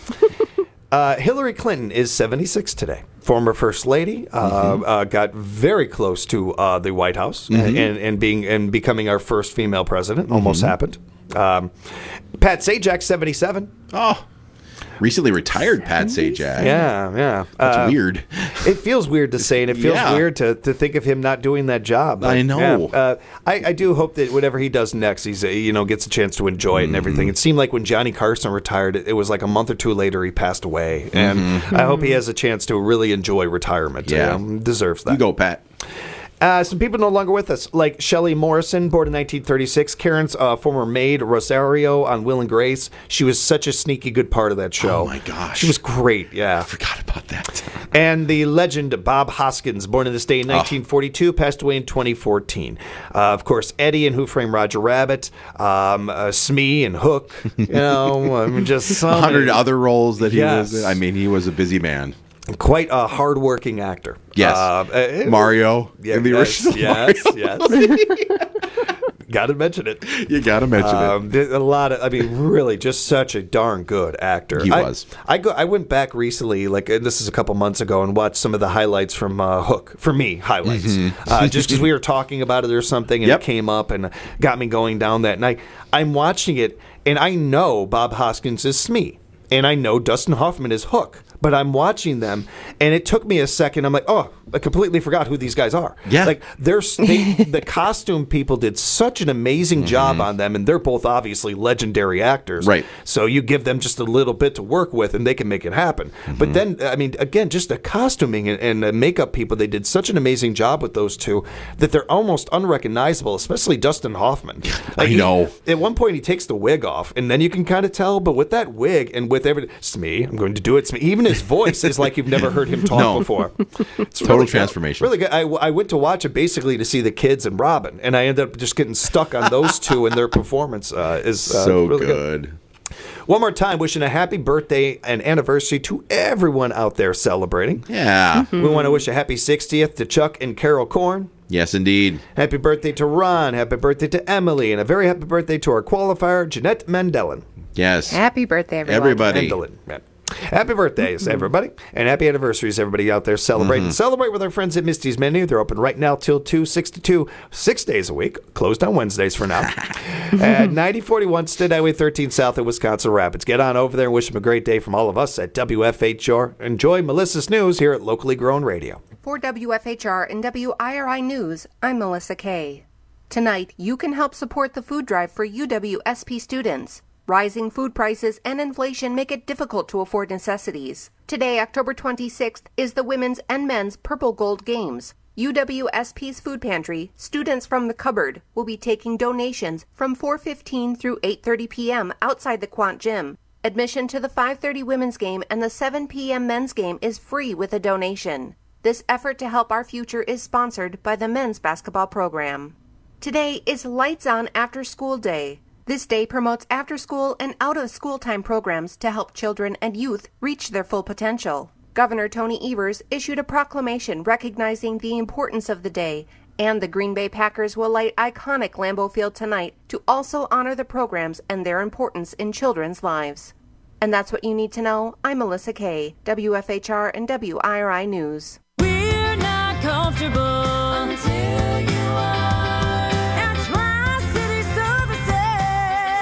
Uh, Hillary Clinton is seventy-six today. Former First Lady, uh, Mm-hmm. uh, got very close to uh, the White House Mhm. and, and being and becoming our first female president. Almost Mhm. happened. Um, Pat Sajak, seventy-seven. Oh, recently retired Pat Sajak. Yeah, yeah. That's Uh, weird. It feels weird to say, and it feels Yeah. weird to, to think of him not doing that job. But, I know. yeah, uh, I, I do hope that whatever he does next, he's uh, you know gets a chance to enjoy it and everything. It seemed like when Johnny Carson retired, it, it was like a month or two later he passed away, and Mhm. I hope he has a chance to really enjoy retirement. Yeah. Um, deserves that. You go, Pat. Uh, some people no longer with us, like Shelley Morrison, born in nineteen thirty-six. Karen's uh, former maid, Rosario, on Will and Grace. She was such a sneaky good part of that show. Oh, my gosh. She was great, yeah. I forgot about that. And the legend Bob Hoskins, born in this day in Oh. nineteen forty-two, passed away in twenty fourteen. Uh, of course, Eddie and Who Framed Roger Rabbit, um, uh, Smee and Hook. You know, I mean, just so A hundred many- other roles that he Yes. was in. I mean, he was a busy man. Quite a hard-working actor. Yes. Uh, uh, Mario Yeah, in the yes, original yes, Mario. yes. Got to mention it. You got to mention Um, it. there's a lot of, I mean, really, just such a darn good actor. He I, was. I go. I went back recently, like uh, this is a couple months ago, and watched some of the highlights from uh, Hook. For me, highlights, Mhm. uh, just because we were talking about it or something, and Yep. it came up and got me going down that. And I, I'm watching it, and I know Bob Hoskins is Smee, and I know Dustin Hoffman is Hook. But I'm watching them, and it took me a second. I'm like, oh, I completely forgot who these guys are. Yeah. Like, they're, they, the costume people did such an amazing job on them, and they're both obviously legendary actors. Right. So you give them just a little bit to work with, and they can make it happen. But then, I mean, again, just the costuming and, and the makeup people, they did such an amazing job with those two that they're almost unrecognizable, especially Dustin Hoffman. Like, he- know. at one point, he takes the wig off, and then you can kind of tell, but with that wig and with everything, Smee, I'm going to do it, Smee. Even his voice is like you've never heard him talk No. before. It's Total really good. transformation. Really good. I, I went to watch it basically to see the kids and Robin, and I ended up just getting stuck on those two, and their performance uh, is uh, So really good. One more time, wishing a happy birthday and anniversary to everyone out there celebrating. Yeah. We want to wish a happy sixtieth to Chuck and Carol Korn. Yes, indeed. Happy birthday to Ron. Happy birthday to Emily. And a very happy birthday to our qualifier, Jeanette Mendelin. Yes. Happy birthday, everyone. Everybody. Mendelin. Yeah. Happy birthdays, everybody. And happy anniversaries, everybody out there celebrating. Mhm. Celebrate with our friends at Misty's Menu. They're open right now till two, six to two, six days a week. Closed on Wednesdays for now. At ninety forty-one State Highway thirteen South in Wisconsin Rapids. Get on over there and wish them a great day from all of us at W F H R. Enjoy Melissa's News here at Locally Grown Radio. For W F H R and W I R I News, I'm Melissa Kay. Tonight, you can help support the food drive for U W S P students. Rising food prices and inflation make it difficult to afford necessities. Today, October twenty-sixth, is the Women's and Men's Purple Gold Games. U W S P's Food Pantry, Students from the Cupboard, will be taking donations from four fifteen through eight thirty p.m. outside the Quant Gym. Admission to the five thirty women's game and the seven p.m. men's game is free with a donation. This effort to help our future is sponsored by the men's basketball program. Today is Lights On After School Day. This day promotes after-school and out-of-school time programs to help children and youth reach their full potential. Governor Tony Evers issued a proclamation recognizing the importance of the day, and the Green Bay Packers will light iconic Lambeau Field tonight to also honor the programs and their importance in children's lives. And that's what you need to know. I'm Melissa Kay, W F H R and W I R I News. We're not comfortable until you are. At Tri-City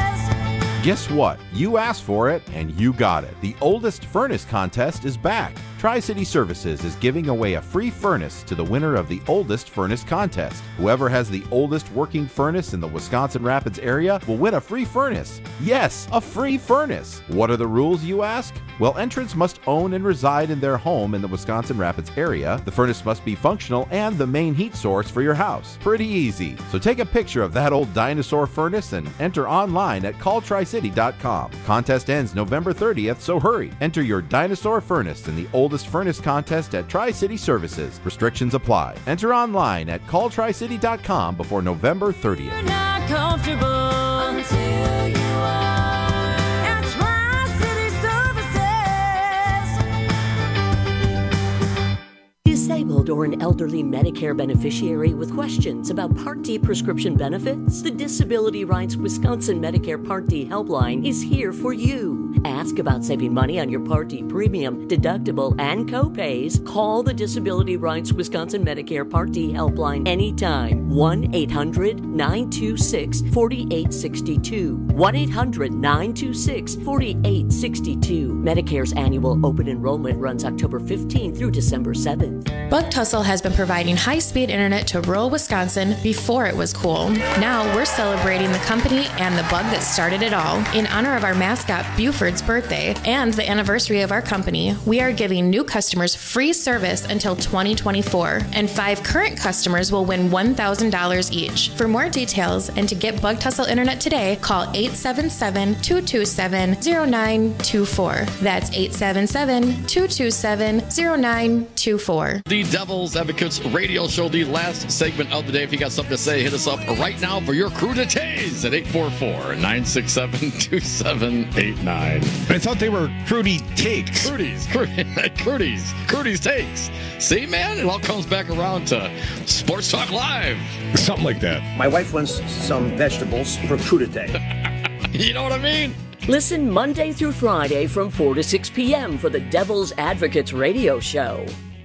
Services. Guess what? You asked for it and you got it. The oldest furnace contest is back. Tri-City Services is giving away a free furnace to the winner of the oldest furnace contest. Whoever has the oldest working furnace in the Wisconsin Rapids area will win a free furnace. Yes, a free furnace. What are the rules, you ask? Well, entrants must own and reside in their home in the Wisconsin Rapids area. The furnace must be functional and the main heat source for your house. Pretty easy. So take a picture of that old dinosaur furnace and enter online at call tri city dot com. Contest ends November thirtieth, so hurry. Enter your dinosaur furnace in the oldest furnace contest at Tri-City Services. Restrictions apply. Enter online at call tri city dot com before November thirtieth. You're not comfortable until you are at Tri-City Services. Disabled or an elderly Medicare beneficiary with questions about Part D prescription benefits? The Disability Rights Wisconsin Medicare Part D helpline is here for you. Ask about saving money on your Part D premium, deductible, and copays. Call the Disability Rights Wisconsin Medicare Part D helpline anytime. one eight hundred nine two six four eight six two. one eight hundred nine two six four eight six two. Medicare's annual open enrollment runs October fifteenth through December seventh. Bug Tussle has been providing high-speed internet to rural Wisconsin before it was cool. Now we're celebrating the company and the bug that started it all. In honor of our mascot Buford's birthday and the anniversary of our company, we are giving new customers free service until twenty twenty-four, and five current customers will win one thousand dollars each. For more details and to get Bug Tussle internet today, call eight seven seven, two two seven, zero nine two four. That's eight seven seven, two two seven, zero nine two four. The Devil's Advocates radio show, the last segment of the day. If you got something to say, hit us up right now for your crudités at eight four four, nine six seven, two seven eight nine. I thought they were Crudy Takes. Crudies, Crudies, Crudies Takes. See, man, it all comes back around to Sports Talk Live. Something like that. My wife wants some vegetables for crudité. You know what I mean? Listen Monday through Friday from four to six p.m. for the Devil's Advocates radio show.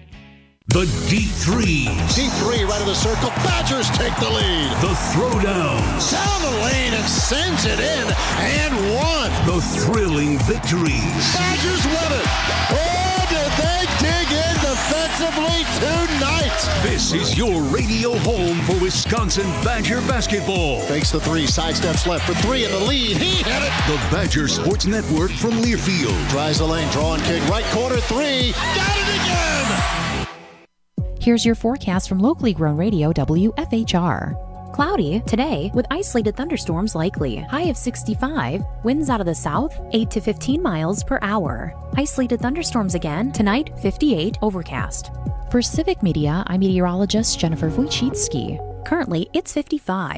The Deep Threes. Deep three right of the circle. Badgers take the lead. The Throwdown. Down the lane and sends it in and one. The thrilling victories. Badgers win it. Oh, did they dig in defensively tonight? This is your radio home for Wisconsin Badger basketball. Fakes the three, sidesteps left for three in the lead. He hit it. The Badger Sports Network from Learfield. Tries the lane, draw and kick, right corner three. Got it again. Here's your forecast from locally grown radio W F H R. Cloudy today with isolated thunderstorms likely. High of sixty-five. Winds out of the south, eight to fifteen miles per hour. Isolated thunderstorms again. Tonight, fifty-eight. Overcast. For Civic Media, I'm meteorologist Jennifer Wojcicki. Currently, it's fifty-five.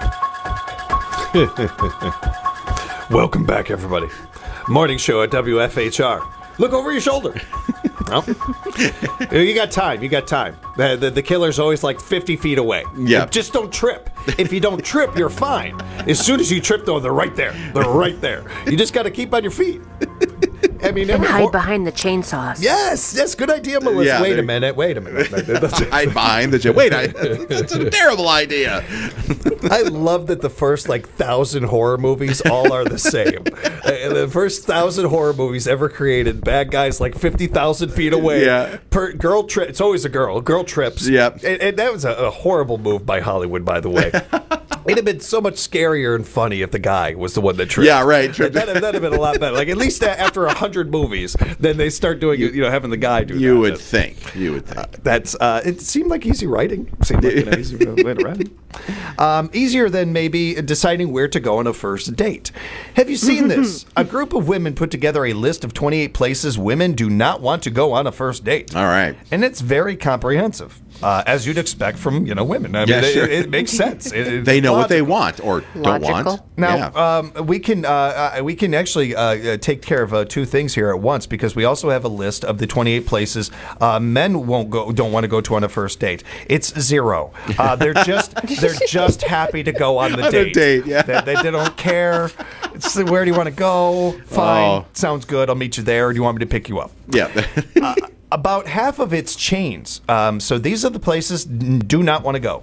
Welcome back, everybody. Morning show at W F H R. Look over your shoulder. Oh. You got time. You got time. The, the, the killer's always like fifty feet away. Yeah. Just don't trip. If you don't trip, you're fine. As soon as you trip, though, they're right there. They're right there. You just got to keep on your feet. I mean, and hide or, behind the chainsaws. Yes, yes, good idea, Melissa. Yeah, wait a minute, wait a minute. Hide behind the chain. Wait, I, that's a terrible idea. I love that the first like thousand horror movies all are the same. Uh, the first thousand horror movies ever created, bad guys like fifty thousand feet away. Yeah. Per, girl tri- It's always a girl. Girl trips. Yeah. And, and that was a, a horrible move by Hollywood, by the way. It'd have been so much scarier and funny if the guy was the one that tripped. Yeah, right. That'd, that'd have been a lot better. Like at least after a hundred movies, then they start doing you, you know having the guy do. You that. would think. You would think. Uh, that's. Uh, it seemed like easy writing. Seemed like an easy way to write. Um, easier than maybe deciding where to go on a first date. Have you seen this? A group of women put together a list of twenty-eight places women do not want to go on a first date. All right. And it's very comprehensive. Uh, as you'd expect from you know women. I yeah, mean, sure. it, it makes sense. It, it, they know logical. what they want or don't Logical. want. Now yeah. um, we can uh, uh, we can actually uh, take care of uh, two things here at once because we also have a list of the twenty-eight places uh, men won't go don't want to go to on a first date. It's zero. Uh, they're just they're just happy to go on the on date. A date, yeah. They, they, they don't care. It's, where do you want to go? Fine, Oh. sounds good. I'll meet you there. Or do you want me to pick you up? Yeah. uh, About half of its chains. Um, so these are the places n- do not want to go.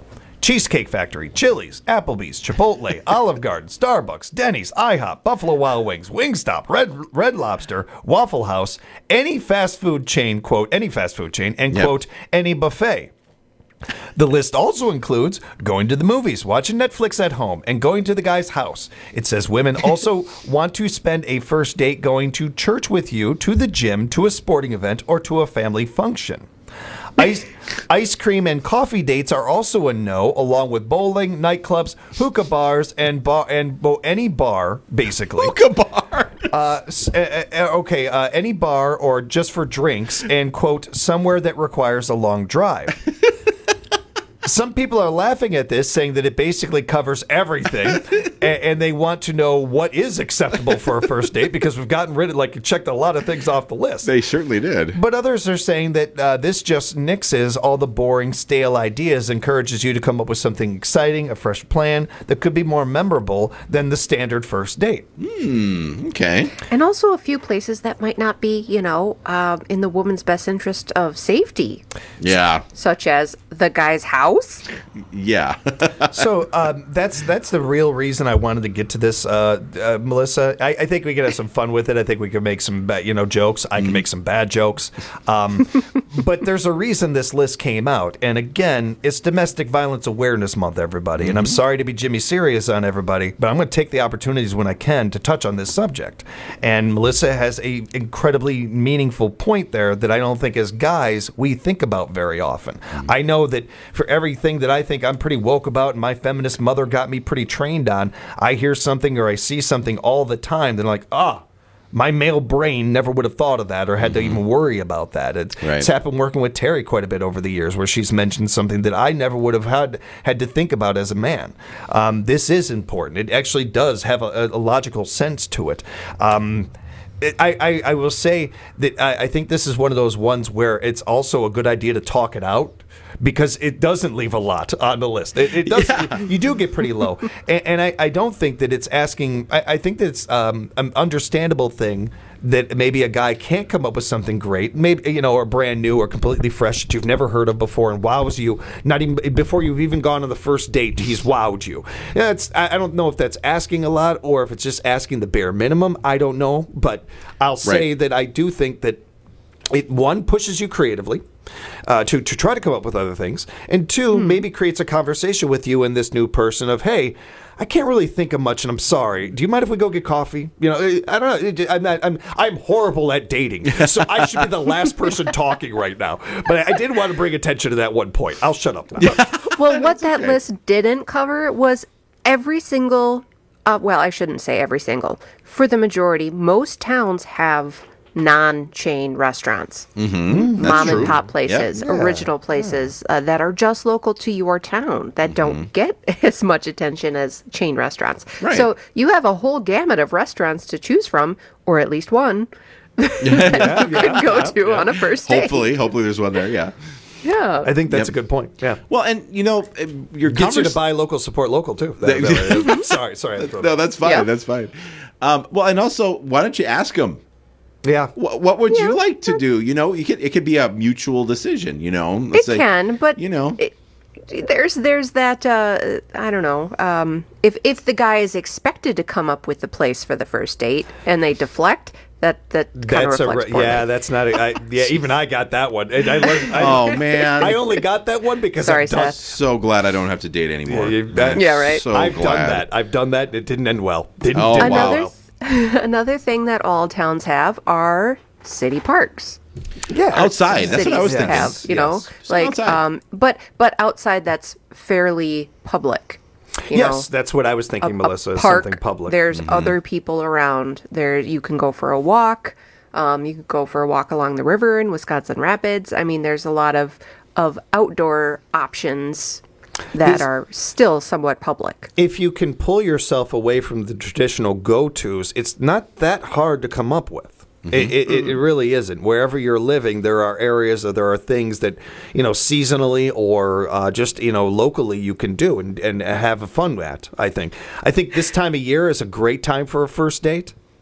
Cheesecake Factory, Chili's, Applebee's, Chipotle, Olive Garden, Starbucks, Denny's, IHOP, Buffalo Wild Wings, Wingstop, Red Red Lobster, Waffle House, any fast food chain, quote, any fast food chain, and, Yep. quote, any buffet. The list also includes going to the movies, watching Netflix at home, and going to the guy's house. It says women also want to spend a first date going to church with you, to the gym, to a sporting event, or to a family function. Ice, ice cream and coffee dates are also a no, along with bowling, nightclubs, hookah bars, and bar and bo- any bar, basically. Hookah bar. Uh, s- uh, uh, okay, uh, any bar or just for drinks, and quote, somewhere that requires a long drive. Some people are laughing at this, saying that it basically covers everything, and, and they want to know what is acceptable for a first date, because we've gotten rid of, like, checked a lot of things off the list. They certainly did. But others are saying that uh, this just nixes all the boring, stale ideas, encourages you to come up with something exciting, a fresh plan that could be more memorable than the standard first date. Hmm, okay. And also a few places that might not be, you know, uh, in the woman's best interest of safety. Yeah. Such as the guy's house. Yeah. So um, that's that's the real reason I wanted to get to this, uh, uh, Melissa. I, I think we can have some fun with it. I think we can make some, ba- you know, jokes. I can make some bad jokes. Um, but there's a reason this list came out. And again, it's Domestic Violence Awareness Month, everybody. And I'm sorry to be Jimmy serious on everybody, but I'm going to take the opportunities when I can to touch on this subject. And Melissa has a incredibly meaningful point there that I don't think as guys we think about very often. I know that for everything that I think I'm pretty woke about and my feminist mother got me pretty trained on, I hear something or I see something all the time that I'm like, ah, my male brain never would have thought of that or had to even worry about that. It's, Right. it's happened working with Terry quite a bit over the years, where she's mentioned something that I never would have had had to think about as a man. Um, this is important. It actually does have a, a logical sense to it. Um, it- I, I, I will say that I, I think this is one of those ones where it's also a good idea to talk it out, because it doesn't leave a lot on the list. It, it does. You, you do get pretty low, and, and I, I don't think that it's asking. I, I think that it's um, an understandable thing that maybe a guy can't come up with something great, maybe, you know, or brand new or completely fresh that you've never heard of before, and wows you. Not even before you've even gone on the first date, he's wowed you. Yeah, it's. I, I don't know if that's asking a lot or if it's just asking the bare minimum. I don't know, but I'll say Right. that I do think that it, one, pushes you creatively uh, to, to try to come up with other things, and two, maybe creates a conversation with you and this new person of, hey, I can't really think of much, and I'm sorry. Do you mind if we go get coffee? You know, I don't know. I'm not, I'm I'm horrible at dating, so I should be the last person talking right now. But I did want to bring attention to that one point. I'll shut up now. Well, what that list didn't cover was every single, uh, well, I shouldn't say every single. For the majority, most towns have non-chain restaurants, Mm-hmm. mom and pop places, Yep. original places uh, that are just local to your town that don't get as much attention as chain restaurants. Right. So you have a whole gamut of restaurants to choose from, or at least one that you could go to on a first date. Hopefully, hopefully there's one there. Yeah. Yeah. I think that's Yep. a good point. Yeah. Well, and you know, uh, your Gets you to convers- buy local, support local, too. That- that- sorry, sorry. I threw it No, out. that's fine. Yeah. That's fine. Um, well, and also, why don't you ask them? Yeah. What, what would Yeah. you like to do? You know, you could, it could be a mutual decision. You know, It Let's say, can, but you know, it, there's there's that uh, I don't know. Um, if if the guy is expected to come up with the place for the first date and they deflect, that that kind of That's a reflects re- poorly. yeah. That's not. A, I, yeah, even I got that one. And I learned, I, Oh, man. I only got that one because Sorry, I've done. Seth. so glad I don't have to date anymore. Yeah, that- Yeah, right. So I've glad. done that. I've done that. It didn't end well. Didn't. Oh, didn't wow. end Another well. another thing that all towns have are city parks. Yeah, Outside. That's what I was Cities thinking. have, you know, Yes. So like outside. um, but but outside that's fairly public. You Yes, know, that's what I was a, thinking, a Melissa. is park. something public. There's other people around. There, you can go for a walk. Um, you could go for a walk along the river in Wisconsin Rapids. I mean, there's a lot of of outdoor options that Is- are still somewhat public. If you can pull yourself away from the traditional go-tos, it's not that hard to come up with. It, it, it it really isn't. Wherever you're living, there are areas or there are things that, you know, seasonally or uh, just, you know, locally you can do and, and have fun at, I think. I think this time of year is a great time for a first date.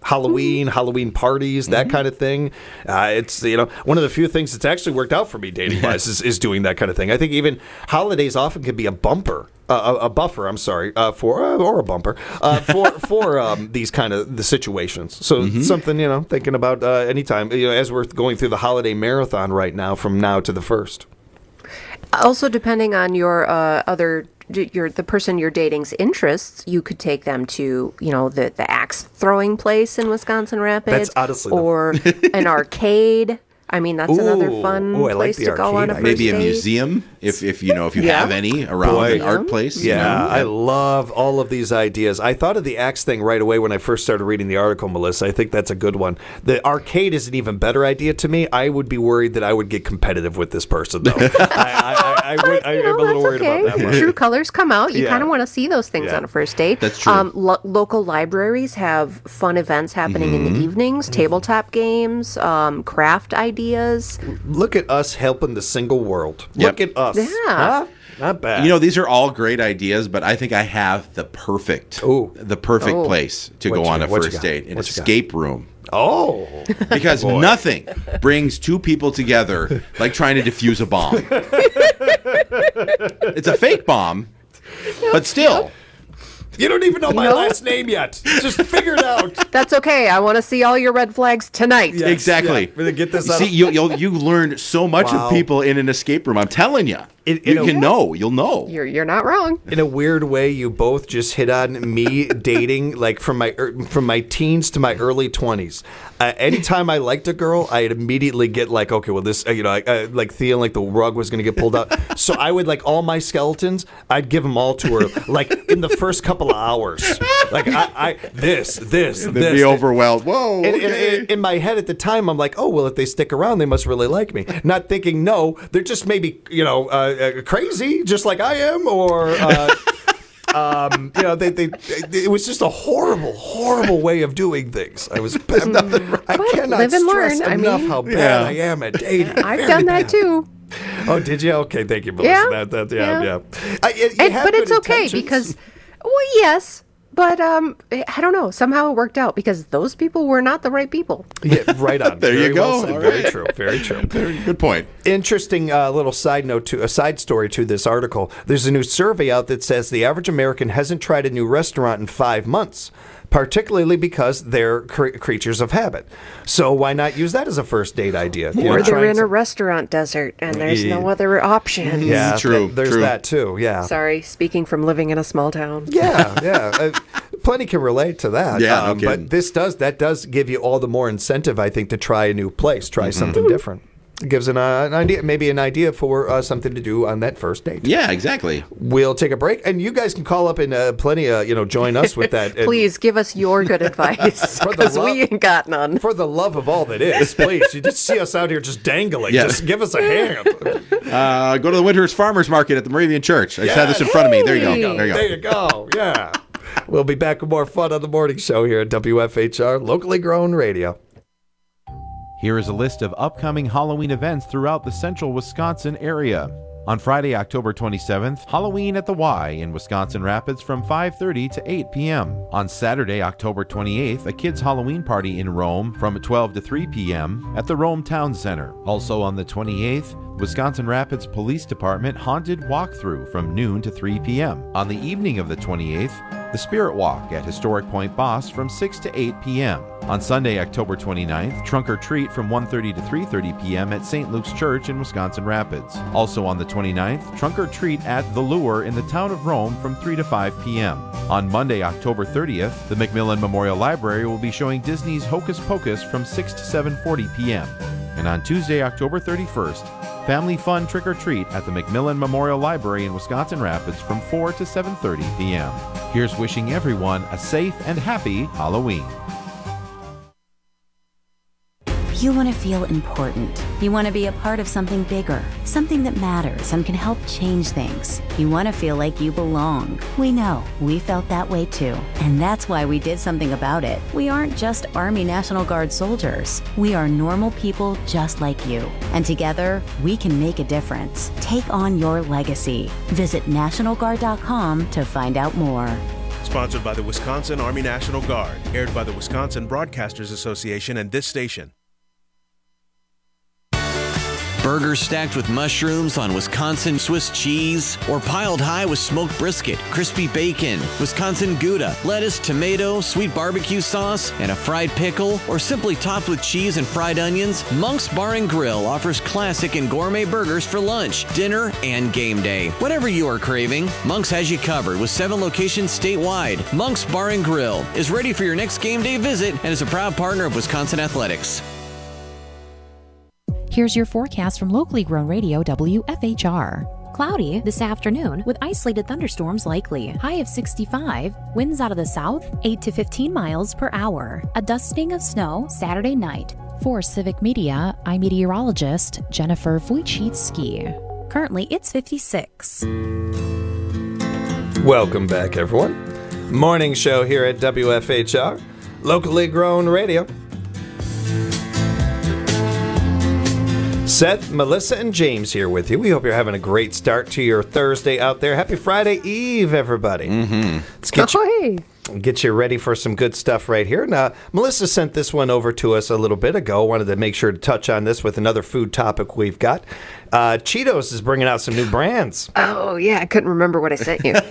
Halloween, mm-hmm. Halloween parties, that mm-hmm. kind of thing. Uh, it's, you know, one of the few things that's actually worked out for me dating-wise is, is doing that kind of thing. I think even holidays often can be a bumper, uh, a, a buffer, I'm sorry, uh, for, uh, or a bumper, uh, for for um, these kind of the situations. So mm-hmm. something, you know, thinking about uh, anytime, you know, as we're going through the holiday marathon right now from now to the first. Also, depending on your uh, other your the person you're dating's interests, you could take them to, you know, the, the axe throwing place in Wisconsin Rapids, that's honestly or the... an arcade. I mean, that's ooh, another fun ooh, place like to go on a first Maybe date. a museum, if, if you know if you yeah. have any around Boy. an art place. Yeah, you know? I love all of these ideas. I thought of the axe thing right away when I first started reading the article, Melissa. I think that's a good one. The arcade is an even better idea to me. I would be worried that I would get competitive with this person, though. I, I, I, I, would, I you know, am a little worried okay. about that one. True colors come out. You Yeah. kind of want to see those things Yeah. on a first date. That's true. Um, lo- local libraries have fun events happening Mm-hmm. in the evenings, tabletop games, um, craft ideas. Look at us helping the single world. Yep. Look at us. Yeah. Huh? Not bad. You know, these are all great ideas, but I think I have the perfect, Ooh. the perfect Oh. place to What go you on a got? What you first got? date, an What you got? escape room. Oh. Because Boy. nothing brings two people together like trying to defuse a bomb. It's a fake bomb, but still. You don't even know my No. last name yet. Just figure it out. That's okay. I want to see all your red flags tonight. Yes, Exactly. yeah. We're gonna get this You out See, of- you you'll, you learn so much Wow. of people in an escape room. I'm telling you. In- you in a- can know. You'll know. You're you're not wrong. In a weird way, you both just hit on me dating, like from my er, from my teens to my early twenties. Uh, anytime I liked a girl, I'd immediately get like, okay, well, this, uh, you know, I, uh, like feeling like the rug was going to get pulled out. So I would like all my skeletons, I'd give them all to her, like in the first couple of hours. Like I, I this, this, They'd this. be overwhelmed. Whoa. And, okay. and- and in my head at the time, I'm like, oh, well, if they stick around, they must really like me. Not thinking, no, they're just maybe, you know, uh, uh, crazy, just like I am, or, uh, um, you know, they, they, they, it was just a horrible, horrible way of doing things. I was, I'm not, I But cannot live and stress learn. I enough mean- how bad Yeah. I am at dating. I've Very done that bad. too. Oh, did you? Okay, thank you, Melissa. Yeah. That, that, yeah, Yeah. yeah. I, it- you And, have but good it's okay intentions. because, well, yes, but um, I don't know. Somehow it worked out because those people were not the right people. Yeah, right on. There you Very well go. said. All Very right. true. Very true. Good point. Interesting uh, little side note to a side story to this article. There's a new survey out that says the average American hasn't tried a new restaurant in five months, particularly because they're cre- creatures of habit. So why not use that as a first date idea? You know, Or they're trying in a some- restaurant desert and there's Yeah. no other options. yeah, True, th- there's true. that too. Yeah. Sorry, speaking from living in a small town. Yeah, yeah. Uh, plenty can relate to that. Yeah, no Um, kidding. but this does that does give you all the more incentive, I think, to try a new place, try Mm-hmm. something different. It gives an, uh, an idea, maybe an idea for uh, something to do on that first date. Yeah, exactly. We'll take a break, and you guys can call up and uh, plenty, uh, you know, join us with that. And Please give us your good advice For the because love- we ain't got none. for the love of all that is, please. You just see us out here just dangling. Yeah. Just give us a hand. Uh, go to the Winters Farmers Market at the Moravian Church. I just had this in front of me. There you go. Hey. There you go. There you go. Yeah. We'll be back with more fun on the morning show here at W F H R, locally grown radio. Here is a list of upcoming Halloween events throughout the central Wisconsin area. On Friday, October twenty-seventh, Halloween at the Y in Wisconsin Rapids from five thirty to eight p.m. On Saturday, October twenty-eighth, a kids' Halloween party in Rome from twelve to three p.m. at the Rome Town Center. Also on the twenty-eighth, Wisconsin Rapids Police Department Haunted Walkthrough from noon to three p.m. On the evening of the twenty-eighth, the Spirit Walk at Historic Point Boss from six to eight p.m. On Sunday, October twenty-ninth, Trunk or Treat from one thirty to three thirty p.m. at Saint Luke's Church in Wisconsin Rapids. Also on the twenty-ninth, Trunk or Treat at The Lure in the town of Rome from three to five p.m. On Monday, October thirtieth, the McMillan Memorial Library will be showing Disney's Hocus Pocus from six to seven forty p.m. And on Tuesday, October thirty-first, Family Fun Trick or Treat at the McMillan Memorial Library in Wisconsin Rapids from four to seven thirty p.m. Here's wishing everyone a safe and happy Halloween. You want to feel important. You want to be a part of something bigger, something that matters and can help change things. You want to feel like you belong. We know. We felt that way too. And that's why we did something about it. We aren't just Army National Guard soldiers. We are normal people just like you. And together, we can make a difference. Take on your legacy. Visit National Guard dot com to find out more. Sponsored by the Wisconsin Army National Guard. Aired by the Wisconsin Broadcasters Association and this station. Burgers stacked with mushrooms on Wisconsin Swiss cheese, or piled high with smoked brisket, crispy bacon, Wisconsin Gouda, lettuce, tomato, sweet barbecue sauce, and a fried pickle, or simply topped with cheese and fried onions, Monk's Bar and Grill offers classic and gourmet burgers for lunch, dinner, and game day. Whatever you are craving, Monk's has you covered with seven locations statewide. Monk's Bar and Grill is ready for your next game day visit and is a proud partner of Wisconsin Athletics. Here's your forecast from locally grown radio W F H R. Cloudy this afternoon with isolated thunderstorms likely. High of sixty-five. Winds out of the south, eight to fifteen miles per hour. A dusting of snow Saturday night. For Civic Media, I'm meteorologist Jennifer Wojcicki. Currently, it's fifty-six. Welcome back, everyone. Morning show here at W F H R, locally grown radio. Seth, Melissa, and James here with you. We hope you're having a great start to your Thursday out there. Happy Friday Eve, everybody. Mm-hmm. Let's get you, get you ready for some good stuff right here. Now, Melissa sent this one over to us a little bit ago. Wanted to make sure to touch on this with another food topic we've got. Uh, Cheetos is bringing out some new brands. Oh, yeah. I couldn't remember what I sent you.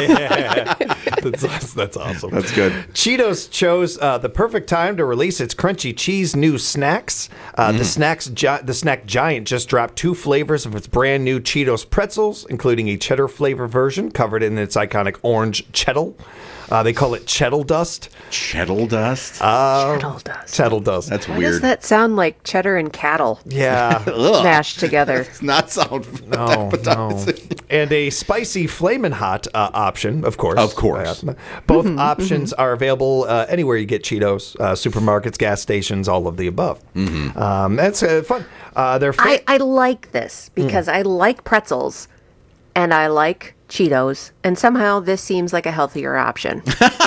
Yeah. That's, that's awesome. That's good. Cheetos chose uh, the perfect time to release its crunchy cheese new snacks. Uh, mm. The snacks, gi- the snack giant just dropped two flavors of its brand new Cheetos pretzels, including a cheddar flavor version covered in its iconic orange cheddar. Uh, they call it Cheddle Dust. Cheddle Dust? Uh, Cheddle Dust. Cheddle Dust. That's Why weird. does that sound like cheddar and cattle? Yeah. Mashed together. It's not sound No, appetizing. no. And a spicy Flamin' Hot uh, option, of course. Of course. Uh, both Mm-hmm, options are available uh, anywhere you get Cheetos, uh, supermarkets, gas stations, all of the above. Mm-hmm. Um, that's uh, fun. Uh, they're fa- I, I like this because I like pretzels and I like Cheetos, and somehow this seems like a healthier option.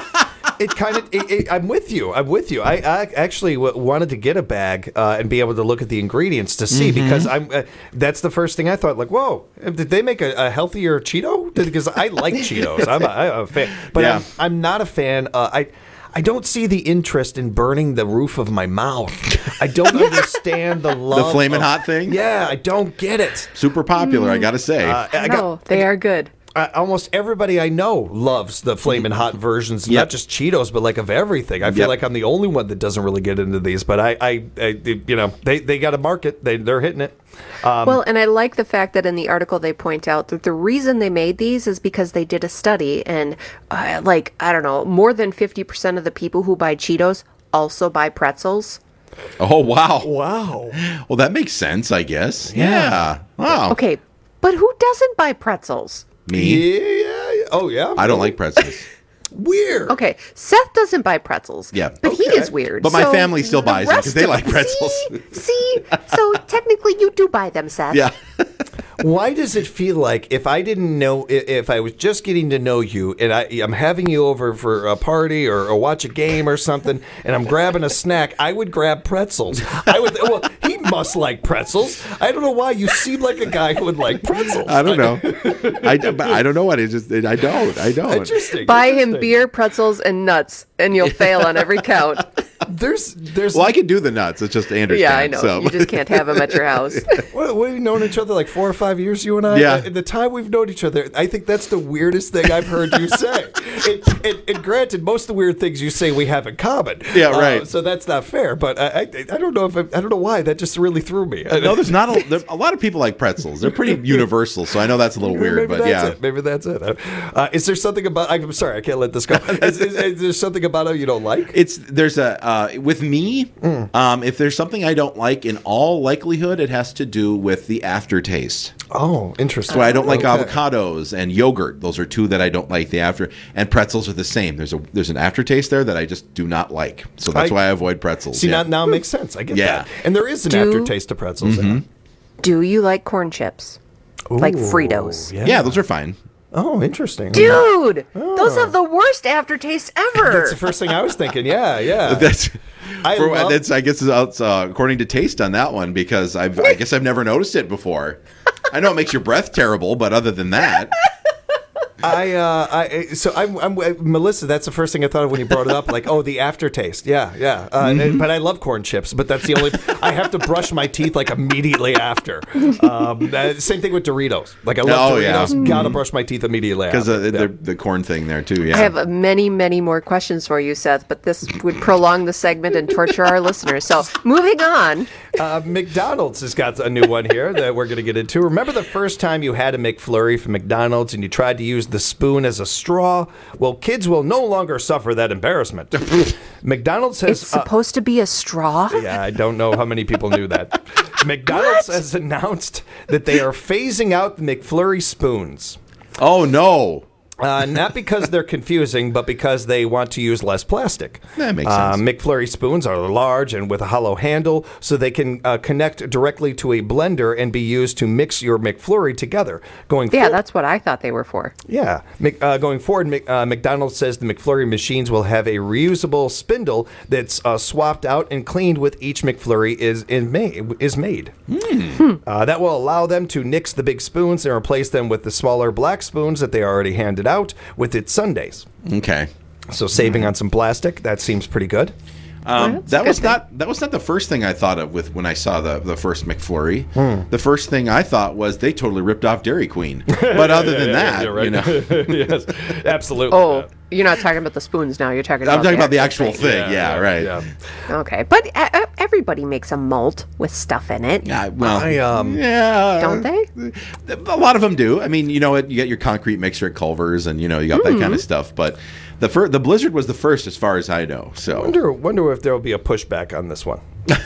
It kind of, it, it, I'm with you. I'm with you. I, I actually w- wanted to get a bag uh, and be able to look at the ingredients to see Mm-hmm. because I'm. Uh, that's the first thing I thought. Like, whoa, did they make a, a healthier Cheeto? Because I like Cheetos. I'm a, I'm a fan, but Yeah. I'm, I'm not a fan. Uh, I. I don't see the interest in burning the roof of my mouth. I don't understand the love. The flaming of- hot thing? Yeah, I don't get it. Super popular, I gotta say. Uh, I got- No, they are good. Uh, almost everybody I know loves the flaming hot versions, Yep. not just Cheetos, but like of everything. I feel Yep. like I'm the only one that doesn't really get into these, but I, I, I you know, they, they got a market. They, they're hitting it. Um, Well, and I like the fact that in the article they point out that the reason they made these is because they did a study, and uh, like, I don't know, more than fifty percent of the people who buy Cheetos also buy pretzels. Oh, wow. wow. Well, that makes sense, I guess. Yeah. Wow. Okay, but who doesn't buy pretzels? Me? Yeah. Oh, yeah. I don't like pretzels. Weird. Okay, Seth doesn't buy pretzels. Yeah. But he Okay. is weird. But my So family still the buys them because rest they of- like pretzels. See? See? So technically you do buy them, Seth. Yeah. Why does it feel like if I didn't know, i- if I was just getting to know you and I, I'm having you over for a party or, or watch a game or something, and I'm grabbing a snack, I would grab pretzels. I would. Well, he must like pretzels. I don't know why. You seem like a guy who would like pretzels. I don't know. I, but I don't know what it just. I don't. I don't. Interesting. Buy him interesting. beer, pretzels, and nuts, and you'll fail on every count. There's, there's. Well, I can do the nuts. It's just Anders. Yeah, can't, I know. So. You just can't have them at your house. What, we've known each other like four or five years, you and I. Yeah. Uh, the time we've known each other, I think that's the weirdest thing I've heard you say. and, and, and granted, most of the weird things you say we have in common. Yeah, Uh, right. so that's not fair. But I, I, I don't know if I, I don't know why that just really threw me. No, there's not a, there, a lot of people like pretzels. They're pretty universal, so I know that's a little weird, Maybe but that's yeah. it. Maybe that's it. Uh, is there something about? I'm sorry, I can't let this go. Is, is, is there something about it you don't like? It's there's a uh, with me. Mm. Um, if there's something I don't like, in all likelihood, it has to do with the aftertaste. Oh, interesting. So I don't like Okay. avocados and yogurt. Those are two that I don't like. The after and pretzels are the same. There's a there's an aftertaste there that I just do not like. So that's I- why I avoid pretzels. See, yeah. now, now it makes sense. I get Yeah. that. And there is an Do- aftertaste to pretzels. Mhm. Do you like corn chips? Like Ooh, Fritos? Yeah. yeah, those are fine. Oh, interesting. Dude, Oh. those have the worst aftertaste ever. That's the first thing I was thinking. Yeah, yeah. That's I for, love- that's I guess it's uh, according to taste on that one because I've I guess I've never noticed it before. I know it makes your breath terrible, but other than that, I, uh, I, so I'm, I'm, Melissa. That's the first thing I thought of when you brought it up. Like, oh, the aftertaste. Yeah, yeah. Uh, mm-hmm. But I love corn chips. But that's the only. I have to brush my teeth like immediately after. Um, uh, same thing with Doritos. Like I love oh, Doritos. Yeah. Gotta brush my teeth immediately after. Because the, yeah. the, the corn thing there too. Yeah. I have uh, many, many more questions for you, Seth. But this would prolong the segment and torture our listeners. So moving on. Uh, McDonald's has got a new one here that we're going to get into. Remember the first time you had a McFlurry from McDonald's and you tried to use the spoon as a straw? Well, kids will no longer suffer that embarrassment. McDonald's has... It's supposed uh, to be a straw? Yeah, I don't know how many people knew that. McDonald's what? has announced that they are phasing out the McFlurry spoons. Oh, no. Uh, not because they're confusing, but because they want to use less plastic. That makes uh, sense. McFlurry spoons are large and with a hollow handle, so they can uh, connect directly to a blender and be used to mix your McFlurry together. Going yeah, for- that's what I thought they were for. Yeah. Uh, going forward, Mc, uh, McDonald's says the McFlurry machines will have a reusable spindle that's uh, swapped out and cleaned with each McFlurry is in ma- is made. Mm. Uh, that will allow them to nix the big spoons and replace them with the smaller black spoons that they already handed out with its sundaes. Okay. So saving on some plastic, that seems pretty good. Um, well, that was thing. not that was not the first thing I thought of with when I saw the, the first McFlurry. Hmm. The first thing I thought was they totally ripped off Dairy Queen. But other than yeah, that, yeah, right. you know, yes, absolutely. Oh, you're not talking about the spoons now. You're talking. I'm about talking the about the actual thing. thing. Yeah, yeah, right. Yeah. Okay, but uh, everybody makes a malt with stuff in it. Yeah, well, I, um, yeah, don't they? A lot of them do. I mean, you know, you get your concrete mixer at Culver's, and you know, you got Mm-hmm. that kind of stuff. But the fir- the Blizzard was the first, as far as I know. So wonder wonder if there will be a pushback on this one.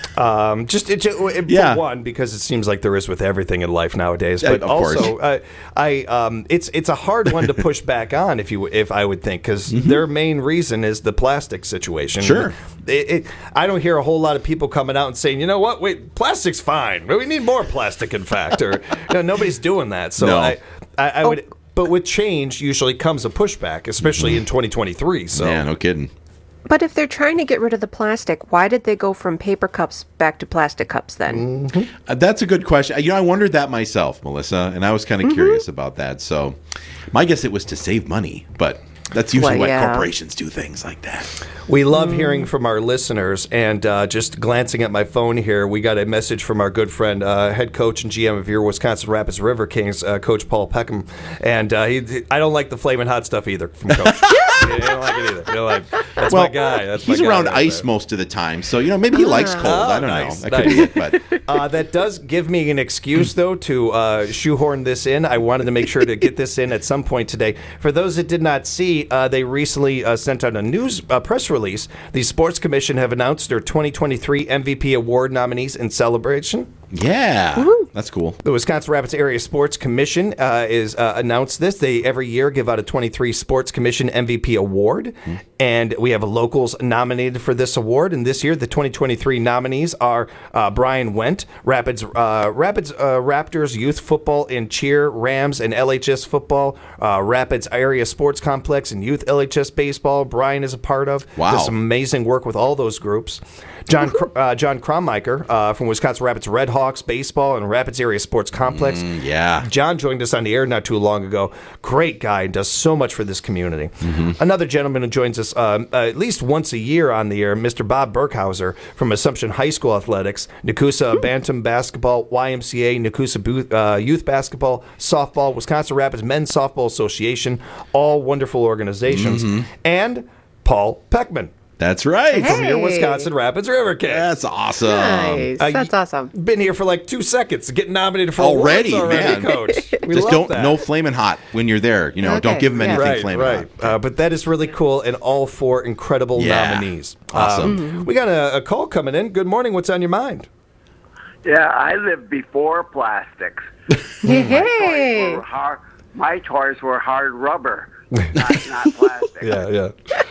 um, just it, it, yeah. for one, because it seems like there is with everything in life nowadays. Yeah, But of also, uh, I um, it's it's a hard one to push back on if you if I would think because mm-hmm. their main reason is the plastic situation. Sure. It, it, I don't hear a whole lot of people coming out and saying, you know what, wait, plastic's fine. We need more plastic, in fact. Or you know, nobody's doing that. So No. I, I, I Oh. would. But with change, usually comes a pushback, especially Mm-hmm. in twenty twenty-three. So yeah, no kidding. But if they're trying to get rid of the plastic, why did they go from paper cups back to plastic cups then? Mm-hmm. Uh, that's a good question. You know, I wondered that myself, Melissa, and I was kind of Mm-hmm. curious about that. So, my guess it was to save money, but that's usually Well, why yeah. corporations do things like that. We love hearing from our listeners, and uh, just glancing at my phone here, we got a message from our good friend, uh, head coach and G M of your Wisconsin Rapids River Kings, uh, Coach Paul Peckham, and uh, he, he- I don't like the flaming hot stuff either from Coach. I don't like it either. You know, like, that's well, my guy. That's my he's guy around right ice there. most of the time, so you know maybe he likes cold. Oh, I don't nice, know. That nice. could be it, but Uh, that does give me an excuse, though, to uh, shoehorn this in. I wanted to make sure to get this in at some point today. For those that did not see, uh, they recently uh, sent out a news uh, press release. The Sports Commission have announced their twenty twenty-three M V P award nominees in celebration. yeah, that's cool. The Wisconsin Rapids Area Sports Commission uh, is uh, announced this. They every year give out a twenty-three Sports Commission M V P award, mm. and we have locals nominated for this award. And this year, the twenty twenty-three nominees are uh, Brian Wendt, Rapids uh, Rapids uh, Raptors youth football and cheer, Rams and L H S football, uh, Rapids Area Sports Complex and youth L H S baseball. Brian is a part of. Wow. Does some amazing work with all those groups. John uh, John Krommacher uh, from Wisconsin Rapids Red Hawks baseball and Rapids Area Sports Complex. Mm, yeah. John joined us on the air not too long ago. Great guy and does so much for this community. Mm-hmm. Another gentleman who joins us um, uh, at least once a year on the air, Mister Bob Burkhauser from Assumption High School Athletics, Nakusa Bantam Basketball, Y M C A, Nakusa Booth, uh, Youth Basketball, Softball, Wisconsin Rapids Men's Softball Association, all wonderful organizations. Mm-hmm. And Paul Peckman. That's right. From your Hey. Wisconsin Rapids River Kings. That's awesome. Nice. Uh, That's awesome. Been here for like two seconds, getting nominated for Already, awards already, man. Coach. We Just love don't that. no flaming hot when you're there. You know, Okay, don't give them yeah. anything Right, flaming right. hot. Uh, but that is really cool, and all four incredible Yeah. nominees. Awesome. Um, we got a, a call coming in. Good morning. What's on your mind? Yeah, I lived before plastics. Hey, My toys hey. were hard, my toys were hard rubber, not, not plastic. Yeah, yeah.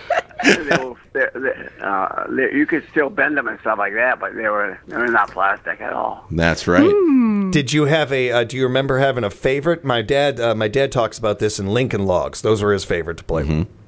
They were, they, they, uh, they, you could still bend them and stuff like that, but they were they were not plastic at all. That's right. Hmm. Did you have a? Uh, do you remember having a favorite? My dad. Uh, my dad talks about this in Lincoln Logs. Those were his favorite to play Mm-hmm. with.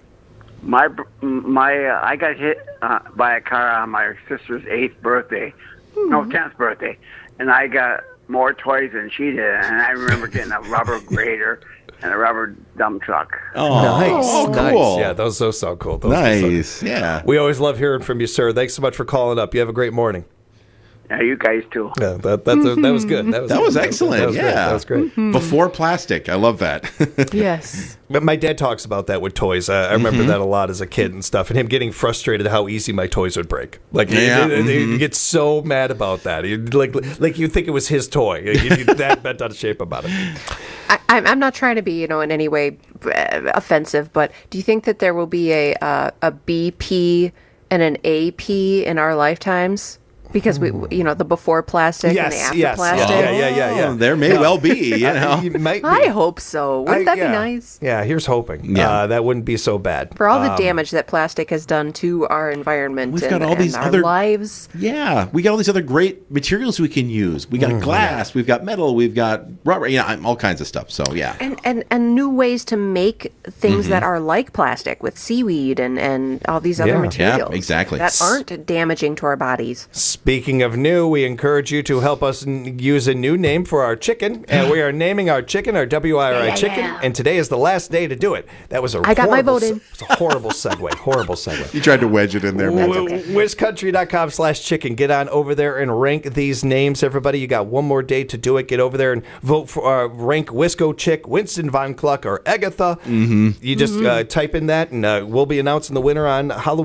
My my uh, I got hit uh, by a car on my sister's eighth birthday, no tenth birthday, and I got more toys than she did, and I remember getting a rubber grader and a rubber dump truck. Oh, nice. Oh, nice. cool. Yeah, those, those sound cool. Those Nice, yeah. We always love hearing from you, sir. Thanks so much for calling up. You have a great morning. Yeah, you guys too. Yeah, that, that, that, that was good. That was, That was good. excellent. That was, yeah, great. That was great. Before plastic, I love that. Yes. But my dad talks about that with toys. Uh, I remember Mhm. that a lot as a kid and stuff, and him getting frustrated at how easy my toys would break. Like, Yeah, he, he- he mhm. gets so mad about that. He, like, like you think it was his toy. He, he, that bent out of shape about it. I, I'm I'm not trying to be, you know, in any way uh, offensive, but do you think that there will be a uh, a B P and an A P in our lifetimes? Because we, you know, the before plastic and the Yes, after yes. plastic. Yeah, yeah, yeah, yeah. Oh, there may Yeah. well be, you know. You might be. I hope so. Wouldn't I- that yeah. be nice? Yeah, here's hoping. Yeah. Uh, that wouldn't be so bad. For all the Um, damage that plastic has done to our environment We've and, got all and these our other- lives. Yeah, we got all these other great materials we can use. We got Mm-hmm. glass, we've got metal, we've got rubber, yeah, all kinds of stuff. So yeah, And, and and new ways to make things Mhm. that are like plastic with seaweed and, and all these other Yeah. materials. Yeah, exactly. That aren't damaging to our bodies. Speaking of new, we encourage you to help us n- use a new name for our chicken. And we are naming our chicken our W I R I Yeah, chicken. yeah. And today is the last day to do it. That was a I got my horrible vote se- in. It was a horrible segue. Horrible segue. you tried to wedge it in there, man. WizCountry.com slash chicken. Get on over there and rank these names, everybody. You got one more day to do it. Get over there and vote for uh, rank Wisco Chick, Winston Von Cluck, or Agatha. Mm-hmm. You just uh, type in that, and uh, we'll be announcing the winner on Halloween.